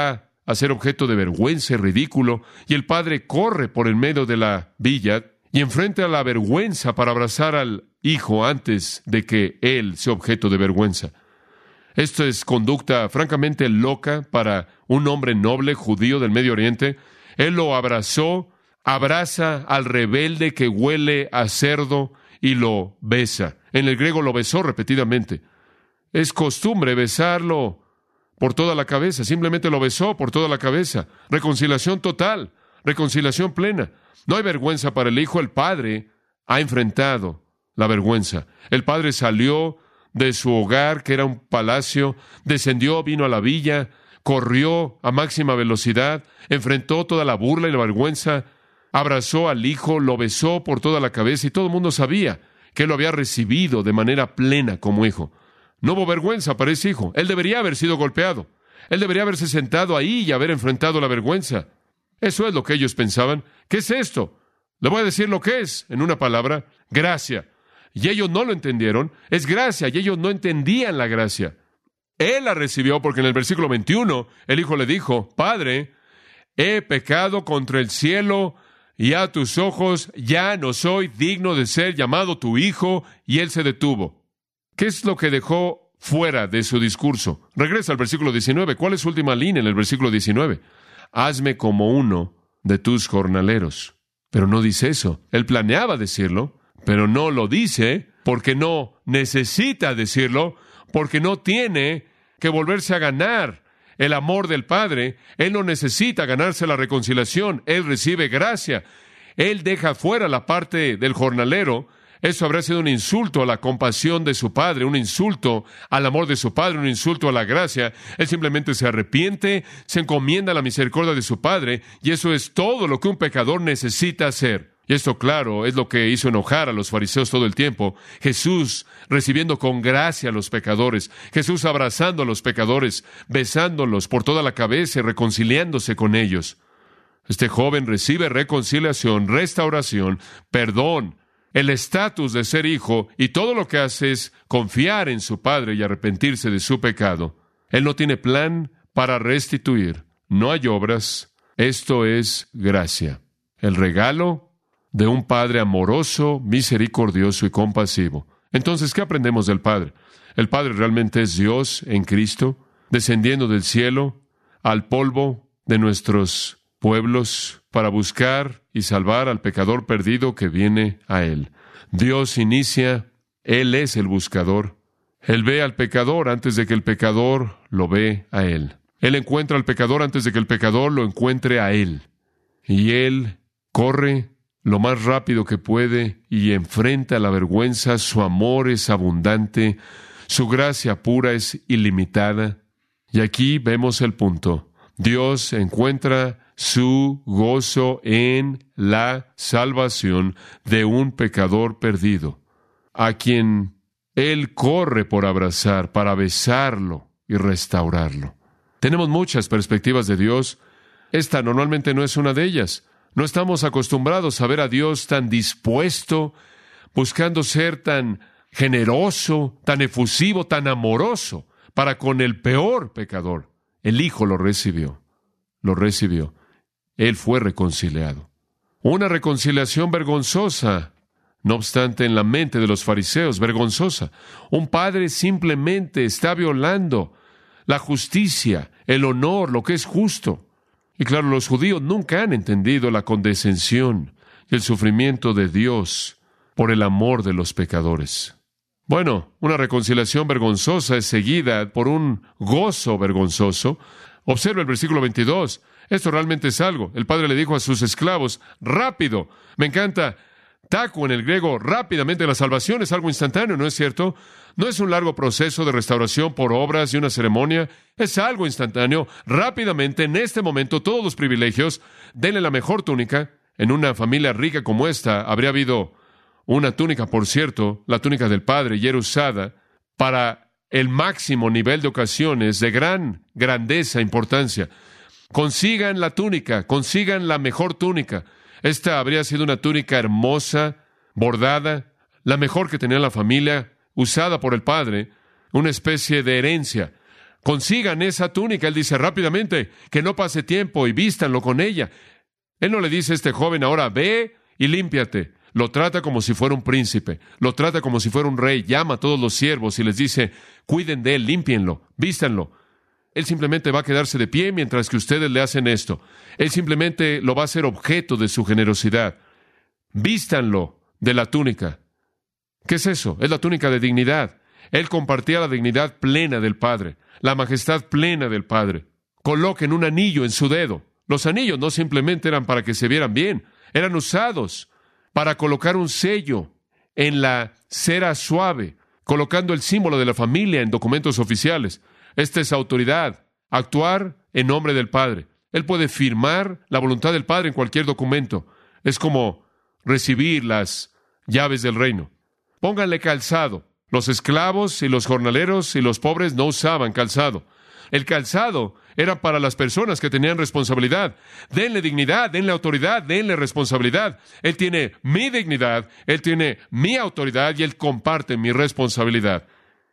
a ser objeto de vergüenza y ridículo, y el padre corre por el medio de la villa y enfrenta la vergüenza para abrazar al hijo antes de que él sea objeto de vergüenza. Esto es conducta francamente loca para un hombre noble judío del Medio Oriente. Él lo abrazó, abraza al rebelde que huele a cerdo y lo besa. En el griego lo besó repetidamente. Es costumbre besarlo por toda la cabeza. Simplemente lo besó por toda la cabeza. Reconciliación total, reconciliación plena. No hay vergüenza para el hijo. El padre ha enfrentado la vergüenza. El padre salió de su hogar, que era un palacio, descendió, vino a la villa, corrió a máxima velocidad, enfrentó toda la burla y la vergüenza, abrazó al hijo, lo besó por toda la cabeza y todo el mundo sabía que él lo había recibido de manera plena como hijo. No hubo vergüenza para ese hijo. Él debería haber sido golpeado. Él debería haberse sentado ahí y haber enfrentado la vergüenza. Eso es lo que ellos pensaban. ¿Qué es esto? Le voy a decir lo que es, en una palabra, gracia. Y ellos no lo entendieron. Es gracia, y ellos no entendían la gracia. Él la recibió porque en el versículo veintiuno, el hijo le dijo, Padre, he pecado contra el cielo y a tus ojos, ya no soy digno de ser llamado tu hijo, y él se detuvo. ¿Qué es lo que dejó fuera de su discurso? Regresa al versículo diecinueve. ¿Cuál es su última línea en el versículo diecinueve? Hazme como uno de tus jornaleros. Pero no dice eso. Él planeaba decirlo, pero no lo dice porque no necesita decirlo, porque no tiene que volverse a ganar el amor del Padre. Él no necesita ganarse la reconciliación. Él recibe gracia. Él deja fuera la parte del jornalero. Eso habría sido un insulto a la compasión de su Padre, un insulto al amor de su Padre, un insulto a la gracia. Él simplemente se arrepiente, se encomienda a la misericordia de su Padre, y eso es todo lo que un pecador necesita hacer. Y esto, claro, es lo que hizo enojar a los fariseos todo el tiempo. Jesús recibiendo con gracia a los pecadores, Jesús abrazando a los pecadores, besándolos por toda la cabeza y reconciliándose con ellos. Este joven recibe reconciliación, restauración, perdón, el estatus de ser hijo, y todo lo que hace es confiar en su Padre y arrepentirse de su pecado. Él no tiene plan para restituir. No hay obras. Esto es gracia. El regalo de un Padre amoroso, misericordioso y compasivo. Entonces, ¿qué aprendemos del Padre? El Padre realmente es Dios en Cristo, descendiendo del cielo al polvo de nuestros pueblos para buscar y salvar al pecador perdido que viene a Él. Dios inicia, Él es el buscador. Él ve al pecador antes de que el pecador lo ve a Él. Él encuentra al pecador antes de que el pecador lo encuentre a Él. Y Él corre lo más rápido que puede y enfrenta la vergüenza. Su amor es abundante, su gracia pura es ilimitada. Y aquí vemos el punto. Dios encuentra su gozo en la salvación de un pecador perdido, a quien Él corre por abrazar, para besarlo y restaurarlo. Tenemos muchas perspectivas de Dios. Esta normalmente no es una de ellas. No estamos acostumbrados a ver a Dios tan dispuesto, buscando ser tan generoso, tan efusivo, tan amoroso para con el peor pecador. El Hijo lo recibió, lo recibió. Él fue reconciliado. Una reconciliación vergonzosa, no obstante, en la mente de los fariseos, vergonzosa. Un padre simplemente está violando la justicia, el honor, lo que es justo. Y claro, los judíos nunca han entendido la condescensión y el sufrimiento de Dios por el amor de los pecadores. Bueno, una reconciliación vergonzosa es seguida por un gozo vergonzoso. Observa el versículo veintidós. Esto realmente es algo. El padre le dijo a sus esclavos, rápido. Me encanta, taco en el griego, rápidamente. La salvación es algo instantáneo, ¿no es cierto? No es un largo proceso de restauración por obras y una ceremonia. Es algo instantáneo. Rápidamente, en este momento, todos los privilegios. Denle la mejor túnica. En una familia rica como esta, habría habido una túnica, por cierto, la túnica del padre, y era usada para el máximo nivel de ocasiones de gran grandeza e importancia. Consigan la túnica, consigan la mejor túnica. Esta habría sido una túnica hermosa, bordada, la mejor que tenía la familia, usada por el padre, una especie de herencia. consigan esa túnica. Él dice rápidamente, que no pase tiempo y vístanlo con ella. Él no le dice a este joven, ahora ve y límpiate. Lo trata como si fuera un príncipe, lo trata como si fuera un rey, llama a todos los siervos y les dice, cuiden de él, límpienlo, vístanlo. Él simplemente va a quedarse de pie mientras que ustedes le hacen esto. Él simplemente lo va a hacer objeto de su generosidad. Vístanlo de la túnica. ¿Qué es eso? Es la túnica de dignidad. Él compartía la dignidad plena del Padre, la majestad plena del Padre. Coloquen un anillo en su dedo. Los anillos no simplemente eran para que se vieran bien, eran usados para colocar un sello en la cera suave, colocando el símbolo de la familia en documentos oficiales. Esta es autoridad, actuar en nombre del Padre. Él puede firmar la voluntad del Padre en cualquier documento. Es como recibir las llaves del reino. Pónganle calzado. Los esclavos y los jornaleros y los pobres no usaban calzado. El calzado era para las personas que tenían responsabilidad. Denle dignidad, denle autoridad, denle responsabilidad. Él tiene mi dignidad, Él tiene mi autoridad y Él comparte mi responsabilidad.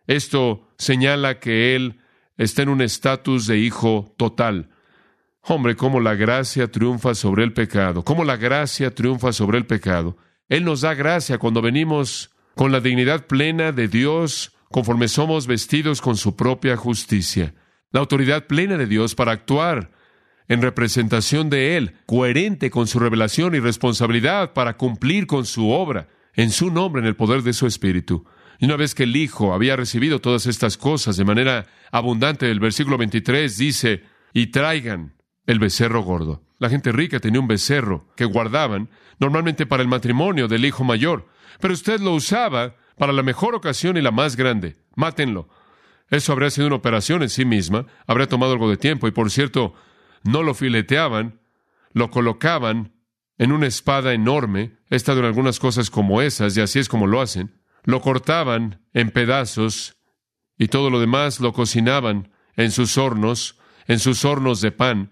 Esto señala que Él está en un estatus de hijo total. Hombre, cómo la gracia triunfa sobre el pecado, cómo la gracia triunfa sobre el pecado. Él nos da gracia cuando venimos con la dignidad plena de Dios, conforme somos vestidos con su propia justicia. La autoridad plena de Dios para actuar en representación de Él, coherente con su revelación y responsabilidad para cumplir con su obra, en su nombre, en el poder de su Espíritu. Y una vez que el Hijo había recibido todas estas cosas de manera abundante, el versículo veintitrés dice, y traigan el becerro gordo. La gente rica tenía un becerro que guardaban, normalmente para el matrimonio del hijo mayor, pero usted lo usaba para la mejor ocasión y la más grande. Mátenlo. Eso habría sido una operación en sí misma, habría tomado algo de tiempo, y por cierto, no lo fileteaban, lo colocaban en una espada enorme. He estado en algunas cosas como esas, y así es como lo hacen. Lo cortaban en pedazos, y todo lo demás lo cocinaban en sus hornos, en sus hornos de pan.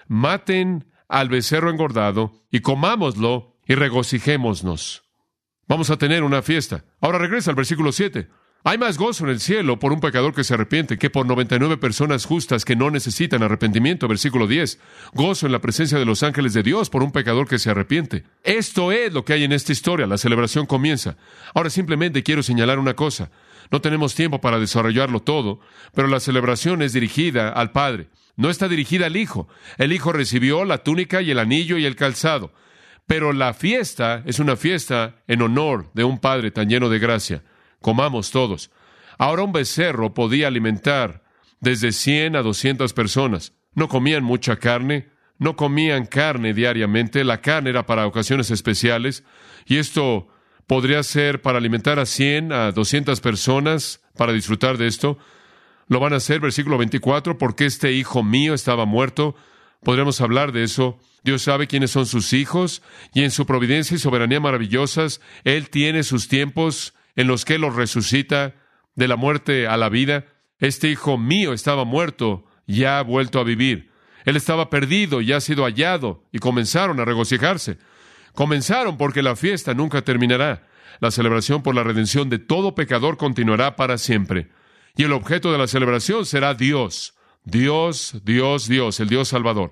Maten al becerro engordado, y comámoslo, y regocijémonos. Vamos a tener una fiesta. Ahora regresa al versículo siete. Hay más gozo en el cielo por un pecador que se arrepiente que por noventa y nueve personas justas que no necesitan arrepentimiento. Versículo diez. Gozo en la presencia de los ángeles de Dios por un pecador que se arrepiente. Esto es lo que hay en esta historia. La celebración comienza. Ahora simplemente quiero señalar una cosa. No tenemos tiempo para desarrollarlo todo, pero la celebración es dirigida al Padre. No está dirigida al Hijo. El Hijo recibió la túnica y el anillo y el calzado. Pero la fiesta es una fiesta en honor de un Padre tan lleno de gracia. Comamos todos. Ahora un becerro podía alimentar desde cien a doscientas personas. No comían mucha carne, no comían carne diariamente. La carne era para ocasiones especiales. Y esto podría ser para alimentar a cien a doscientas personas para disfrutar de esto. Lo van a hacer, versículo veinticuatro, porque este hijo mío estaba muerto. Podríamos hablar de eso. Dios sabe quiénes son sus hijos, y en su providencia y soberanía maravillosas, Él tiene sus tiempos en los que Él los resucita de la muerte a la vida. Este hijo mío estaba muerto, ya ha vuelto a vivir. Él estaba perdido, ya ha sido hallado, y comenzaron a regocijarse. Comenzaron porque la fiesta nunca terminará. La celebración por la redención de todo pecador continuará para siempre. Y el objeto de la celebración será Dios. Dios, Dios, Dios, el Dios Salvador.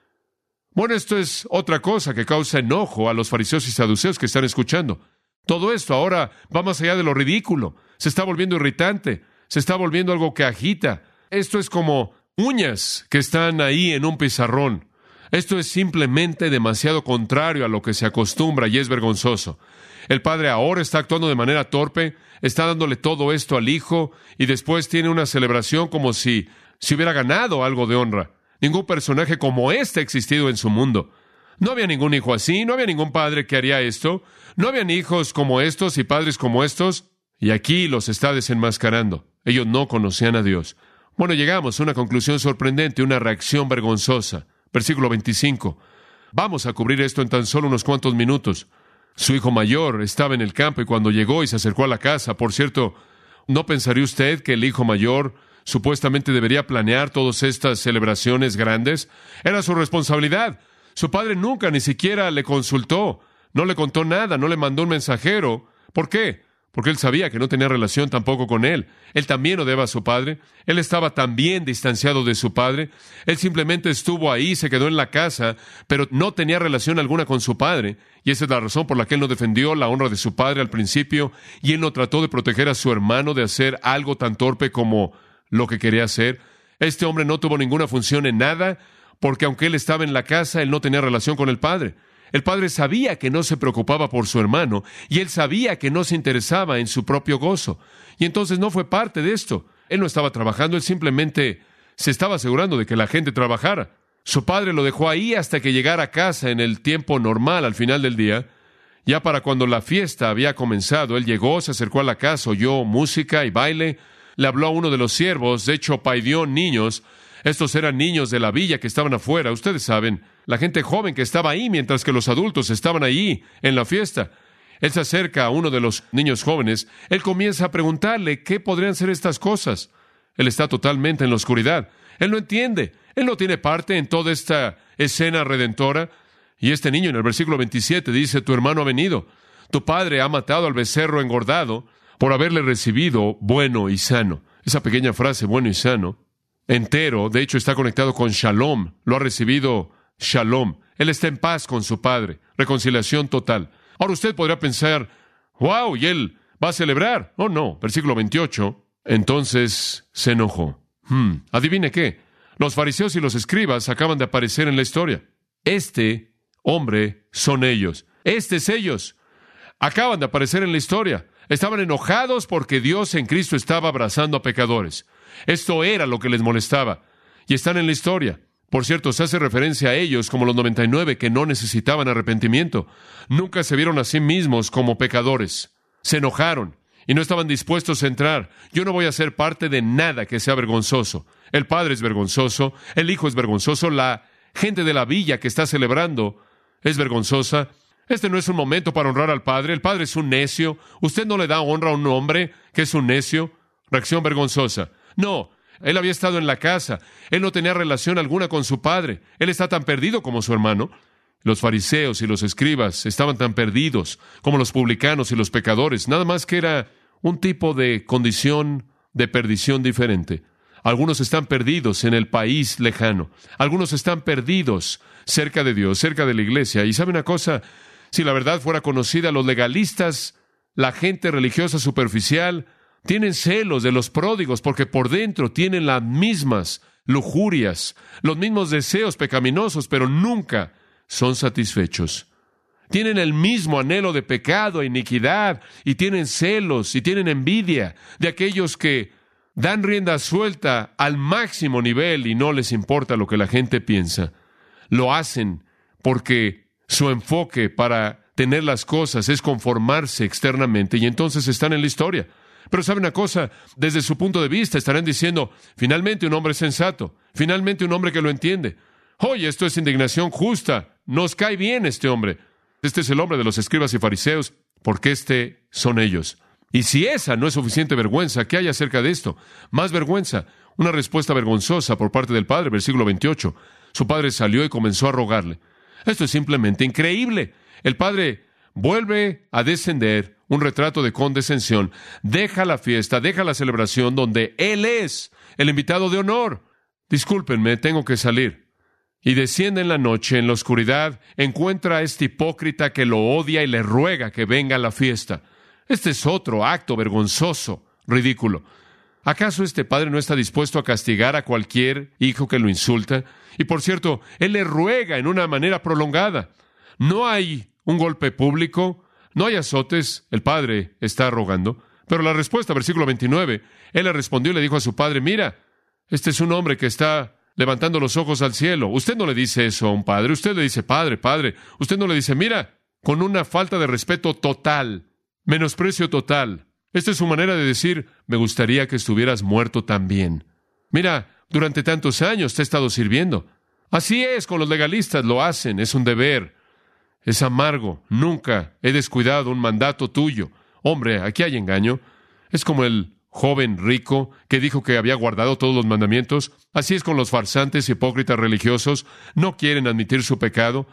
Bueno, esto es otra cosa que causa enojo a los fariseos y saduceos que están escuchando. Todo esto ahora va más allá de lo ridículo. Se está volviendo irritante. Se está volviendo algo que agita. Esto es como uñas que están ahí en un pizarrón. Esto es simplemente demasiado contrario a lo que se acostumbra y es vergonzoso. El padre ahora está actuando de manera torpe, está dándole todo esto al hijo y después tiene una celebración como si, si hubiera ganado algo de honra. Ningún personaje como este ha existido en su mundo. No había ningún hijo así, no había ningún padre que haría esto, no habían hijos como estos y padres como estos, y aquí los está desenmascarando. Ellos no conocían a Dios. Bueno, llegamos a una conclusión sorprendente, una reacción vergonzosa. Versículo veinticinco. Vamos a cubrir esto en tan solo unos cuantos minutos. Su hijo mayor estaba en el campo y cuando llegó y se acercó a la casa, por cierto, ¿no pensaría usted que el hijo mayor supuestamente debería planear todas estas celebraciones grandes? Era su responsabilidad. Su padre nunca ni siquiera le consultó, no le contó nada, no le mandó un mensajero. ¿Por qué? porque él sabía que no tenía relación tampoco con él. Él también odiaba a su padre. Él estaba también distanciado de su padre. Él simplemente estuvo ahí, se quedó en la casa, pero no tenía relación alguna con su padre. Y esa es la razón por la que él no defendió la honra de su padre al principio, y él no trató de proteger a su hermano de hacer algo tan torpe como lo que quería hacer. Este hombre no tuvo ninguna función en nada, porque aunque él estaba en la casa, él no tenía relación con el padre. El padre sabía que no se preocupaba por su hermano, y él sabía que no se interesaba en su propio gozo. Y entonces no fue parte de esto. Él no estaba trabajando, él simplemente se estaba asegurando de que la gente trabajara. Su padre lo dejó ahí hasta que llegara a casa en el tiempo normal al final del día. Ya para cuando la fiesta había comenzado, él llegó, se acercó a la casa, oyó música y baile, le habló a uno de los siervos, de hecho paidió niños. Estos eran niños de la villa que estaban afuera, ustedes saben, la gente joven que estaba ahí mientras que los adultos estaban allí en la fiesta. Él se acerca a uno de los niños jóvenes, él comienza a preguntarle qué podrían ser estas cosas. Él está totalmente en la oscuridad, él no entiende, él no tiene parte en toda esta escena redentora. Y este niño en el versículo veintisiete dice, tu hermano ha venido, tu padre ha matado al becerro engordado por haberle recibido bueno y sano. Esa pequeña frase, bueno y sano, entero, de hecho está conectado con shalom, lo ha recibido shalom. Él está en paz con su padre, reconciliación total. Ahora usted podrá pensar, wow, y él va a celebrar. Oh, no, versículo veintiocho, entonces se enojó. Hmm, ¿adivine qué? Los fariseos y los escribas acaban de aparecer en la historia. Este hombre son ellos, este es ellos. Acaban de aparecer en la historia. Estaban enojados porque Dios en Cristo estaba abrazando a pecadores. Esto era lo que les molestaba. Y están en la historia. Por cierto, se hace referencia a ellos como los noventa y nueve que no necesitaban arrepentimiento. Nunca se vieron a sí mismos como pecadores. Se enojaron y no estaban dispuestos a entrar. Yo no voy a ser parte de nada que sea vergonzoso. El padre es vergonzoso, el hijo es vergonzoso, la gente de la villa que está celebrando es vergonzosa. Este no es un momento para honrar al padre. El padre es un necio. Usted no le da honra a un hombre que es un necio. Reacción vergonzosa. No, él había estado en la casa. Él no tenía relación alguna con su padre. Él está tan perdido como su hermano. Los fariseos y los escribas estaban tan perdidos como los publicanos y los pecadores. Nada más que era un tipo de condición de perdición diferente. Algunos están perdidos en el país lejano. Algunos están perdidos cerca de Dios, cerca de la iglesia. Y ¿sabe una cosa? Si la verdad fuera conocida, los legalistas, la gente religiosa superficial, tienen celos de los pródigos porque por dentro tienen las mismas lujurias, los mismos deseos pecaminosos, pero nunca son satisfechos. Tienen el mismo anhelo de pecado e iniquidad, y tienen celos y tienen envidia de aquellos que dan rienda suelta al máximo nivel y no les importa lo que la gente piensa. Lo hacen porque su enfoque para tener las cosas es conformarse externamente, y entonces están en la historia. Pero ¿sabe una cosa? Desde su punto de vista estarán diciendo, finalmente un hombre sensato, finalmente un hombre que lo entiende. Oye, esto es indignación justa, nos cae bien este hombre. Este es el hombre de los escribas y fariseos, porque este son ellos. Y si esa no es suficiente vergüenza, ¿qué hay acerca de esto? Más vergüenza, una respuesta vergonzosa por parte del padre, versículo veintiocho. Su padre salió y comenzó a rogarle. Esto es simplemente increíble. El padre vuelve a descender, un retrato de condescensión, deja la fiesta, deja la celebración donde él es el invitado de honor. Discúlpenme, tengo que salir. Y desciende en la noche, en la oscuridad, encuentra a este hipócrita que lo odia y le ruega que venga a la fiesta. Este es otro acto vergonzoso, ridículo. ¿Acaso este padre no está dispuesto a castigar a cualquier hijo que lo insulta? Y por cierto, él le ruega en una manera prolongada. No hay un golpe público, no hay azotes, el padre está rogando. Pero la respuesta, versículo veintinueve, él le respondió y le dijo a su padre, mira, este es un hombre que está levantando los ojos al cielo. Usted no le dice eso a un padre, usted le dice, padre, padre. Usted no le dice, mira, con una falta de respeto total, menosprecio total. Esta es su manera de decir, me gustaría que estuvieras muerto también. Mira, durante tantos años te he estado sirviendo. Así es, con los legalistas lo hacen, es un deber. Es amargo, nunca he descuidado un mandato tuyo. Hombre, aquí hay engaño. Es como el joven rico que dijo que había guardado todos los mandamientos. Así es con los farsantes y hipócritas religiosos. No quieren admitir su pecado.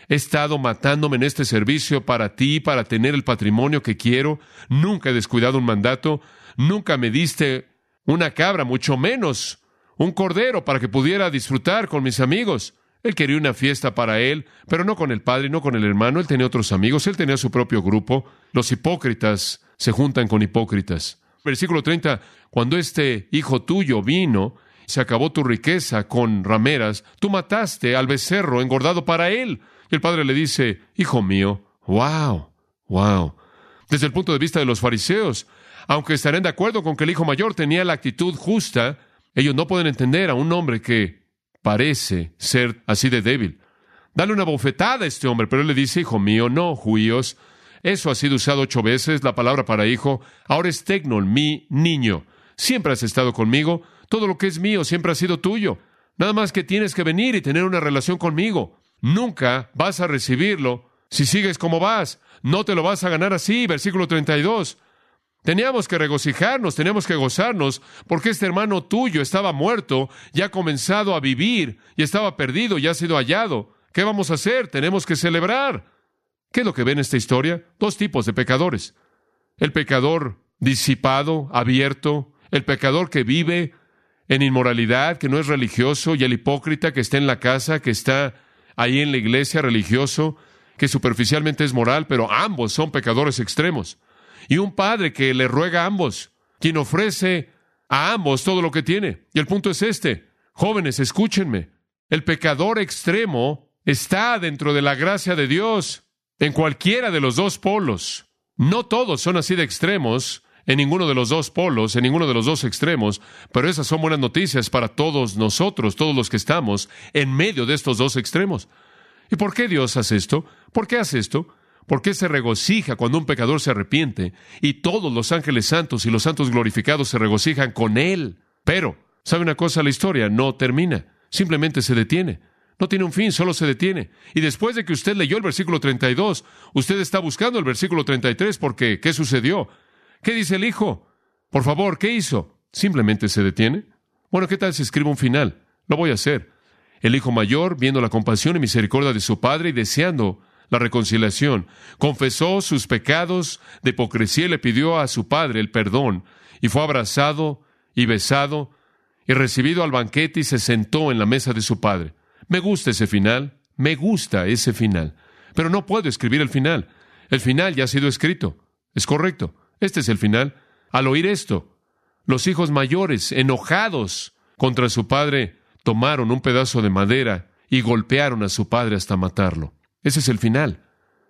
He estado matándome en este servicio para ti, para tener el patrimonio que quiero. Nunca he descuidado un mandato. Nunca me diste una cabra, mucho menos un cordero para que pudiera disfrutar con mis amigos. Él quería una fiesta para él, pero no con el padre, no con el hermano. Él tenía otros amigos, él tenía su propio grupo. Los hipócritas se juntan con hipócritas. Versículo treinta, cuando este hijo tuyo vino, se acabó tu riqueza con rameras, tú mataste al becerro engordado para él. Y el padre le dice, hijo mío, wow, wow. Desde el punto de vista de los fariseos, aunque estarán de acuerdo con que el hijo mayor tenía la actitud justa, ellos no pueden entender a un hombre que parece ser así de débil. Dale una bofetada a este hombre, pero él le dice, hijo mío, no, judíos. Eso ha sido usado ocho veces, la palabra para hijo. Ahora es tecnon, mi niño. Siempre has estado conmigo. Todo lo que es mío siempre ha sido tuyo. Nada más que tienes que venir y tener una relación conmigo. Nunca vas a recibirlo si sigues como vas. No te lo vas a ganar así. Versículo treinta y dos. Teníamos que regocijarnos, teníamos que gozarnos, porque este hermano tuyo estaba muerto, ya ha comenzado a vivir, y estaba perdido, ya ha sido hallado. ¿Qué vamos a hacer? Tenemos que celebrar. ¿Qué es lo que ve en esta historia? Dos tipos de pecadores. El pecador disipado, abierto, el pecador que vive en inmoralidad, que no es religioso, y el hipócrita que está en la casa, que está ahí en la iglesia religioso, que superficialmente es moral, pero ambos son pecadores extremos. Y un padre que le ruega a ambos, quien ofrece a ambos todo lo que tiene. Y el punto es este. Jóvenes, escúchenme. El pecador extremo está dentro de la gracia de Dios en cualquiera de los dos polos. No todos son así de extremos en ninguno de los dos polos, en ninguno de los dos extremos, pero esas son buenas noticias para todos nosotros, todos los que estamos en medio de estos dos extremos. ¿Y por qué Dios hace esto? ¿Por qué hace esto? ¿Por qué se regocija cuando un pecador se arrepiente y todos los ángeles santos y los santos glorificados se regocijan con él? Pero, ¿sabe una cosa? La historia no termina, simplemente se detiene. No tiene un fin, solo se detiene. Y después de que usted leyó el versículo treinta y dos, usted está buscando el versículo treinta y tres porque, ¿qué sucedió? ¿Qué dice el hijo? Por favor, ¿qué hizo? ¿Simplemente se detiene? Bueno, ¿qué tal si escribo un final? Lo voy a hacer. El hijo mayor, viendo la compasión y misericordia de su padre y deseando la reconciliación, confesó sus pecados de hipocresía y le pidió a su padre el perdón, y fue abrazado y besado y recibido al banquete y se sentó en la mesa de su padre. Me gusta ese final, me gusta ese final, pero no puedo escribir el final. El final ya ha sido escrito. Es correcto. Este es el final. Al oír esto, los hijos mayores, enojados contra su padre, tomaron un pedazo de madera y golpearon a su padre hasta matarlo. Ese es el final.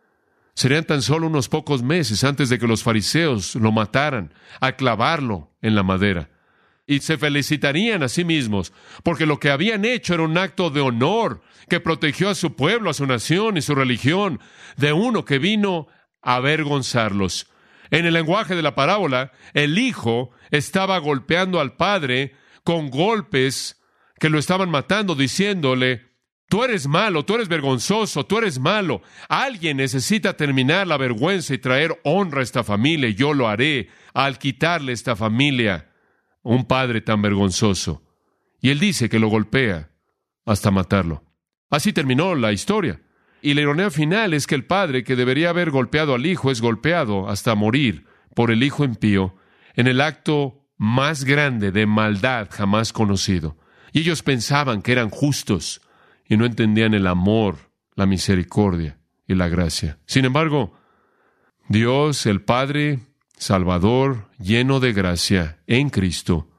Serían tan solo unos pocos meses antes de que los fariseos lo mataran, a clavarlo en la madera. Y se felicitarían a sí mismos, porque lo que habían hecho era un acto de honor, que protegió a su pueblo, a su nación y su religión, de uno que vino a avergonzarlos. En el lenguaje de la parábola, el hijo estaba golpeando al padre con golpes que lo estaban matando, diciéndole, tú eres malo, tú eres vergonzoso, tú eres malo. Alguien necesita terminar la vergüenza y traer honra a esta familia, y yo lo haré al quitarle a esta familia un padre tan vergonzoso. Y él dice que lo golpea hasta matarlo. Así terminó la historia. Y la ironía final es que el padre que debería haber golpeado al hijo es golpeado hasta morir por el hijo impío en el acto más grande de maldad jamás conocido. Y ellos pensaban que eran justos y no entendían el amor, la misericordia y la gracia. Sin embargo, Dios, el Padre Salvador, lleno de gracia en Cristo,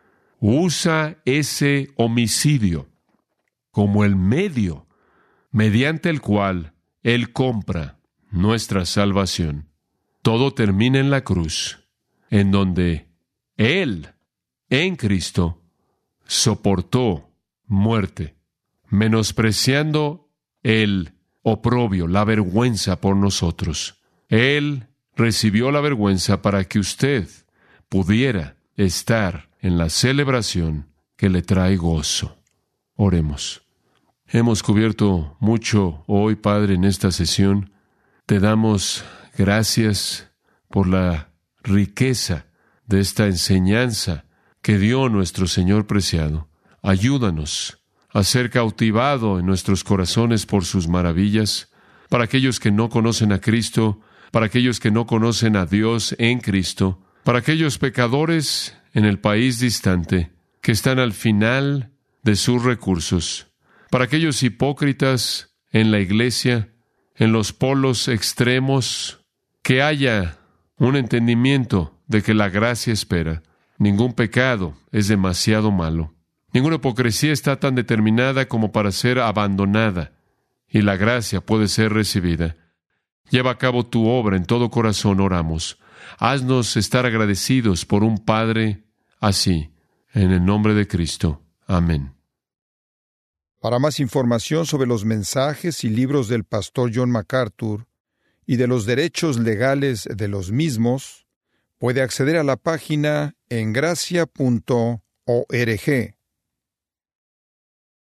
usa ese homicidio como el medio mediante el cual Él compra nuestra salvación. Todo termina en la cruz, en donde Él, en Cristo, soportó muerte, menospreciando el oprobio, la vergüenza por nosotros. Él recibió la vergüenza para que usted pudiera estar en la celebración que le trae gozo. Oremos. Hemos cubierto mucho hoy, Padre, en esta sesión. Te damos gracias por la riqueza de esta enseñanza que dio nuestro Señor preciado. Ayúdanos a ser cautivado en nuestros corazones por sus maravillas. para aquellos que no conocen a Cristo, para aquellos que no conocen a Dios en Cristo, para aquellos pecadores en el país distante que están al final de sus recursos, para aquellos hipócritas en la iglesia, en los polos extremos, que haya un entendimiento de que la gracia espera. Ningún pecado es demasiado malo. Ninguna hipocresía está tan determinada como para ser abandonada, y la gracia puede ser recibida. Lleva a cabo tu obra en todo corazón, oramos. Haznos estar agradecidos por un Padre así, en el nombre de Cristo. Amén. Para más información sobre los mensajes y libros del pastor John MacArthur y de los derechos legales de los mismos, puede acceder a la página en gracia punto org.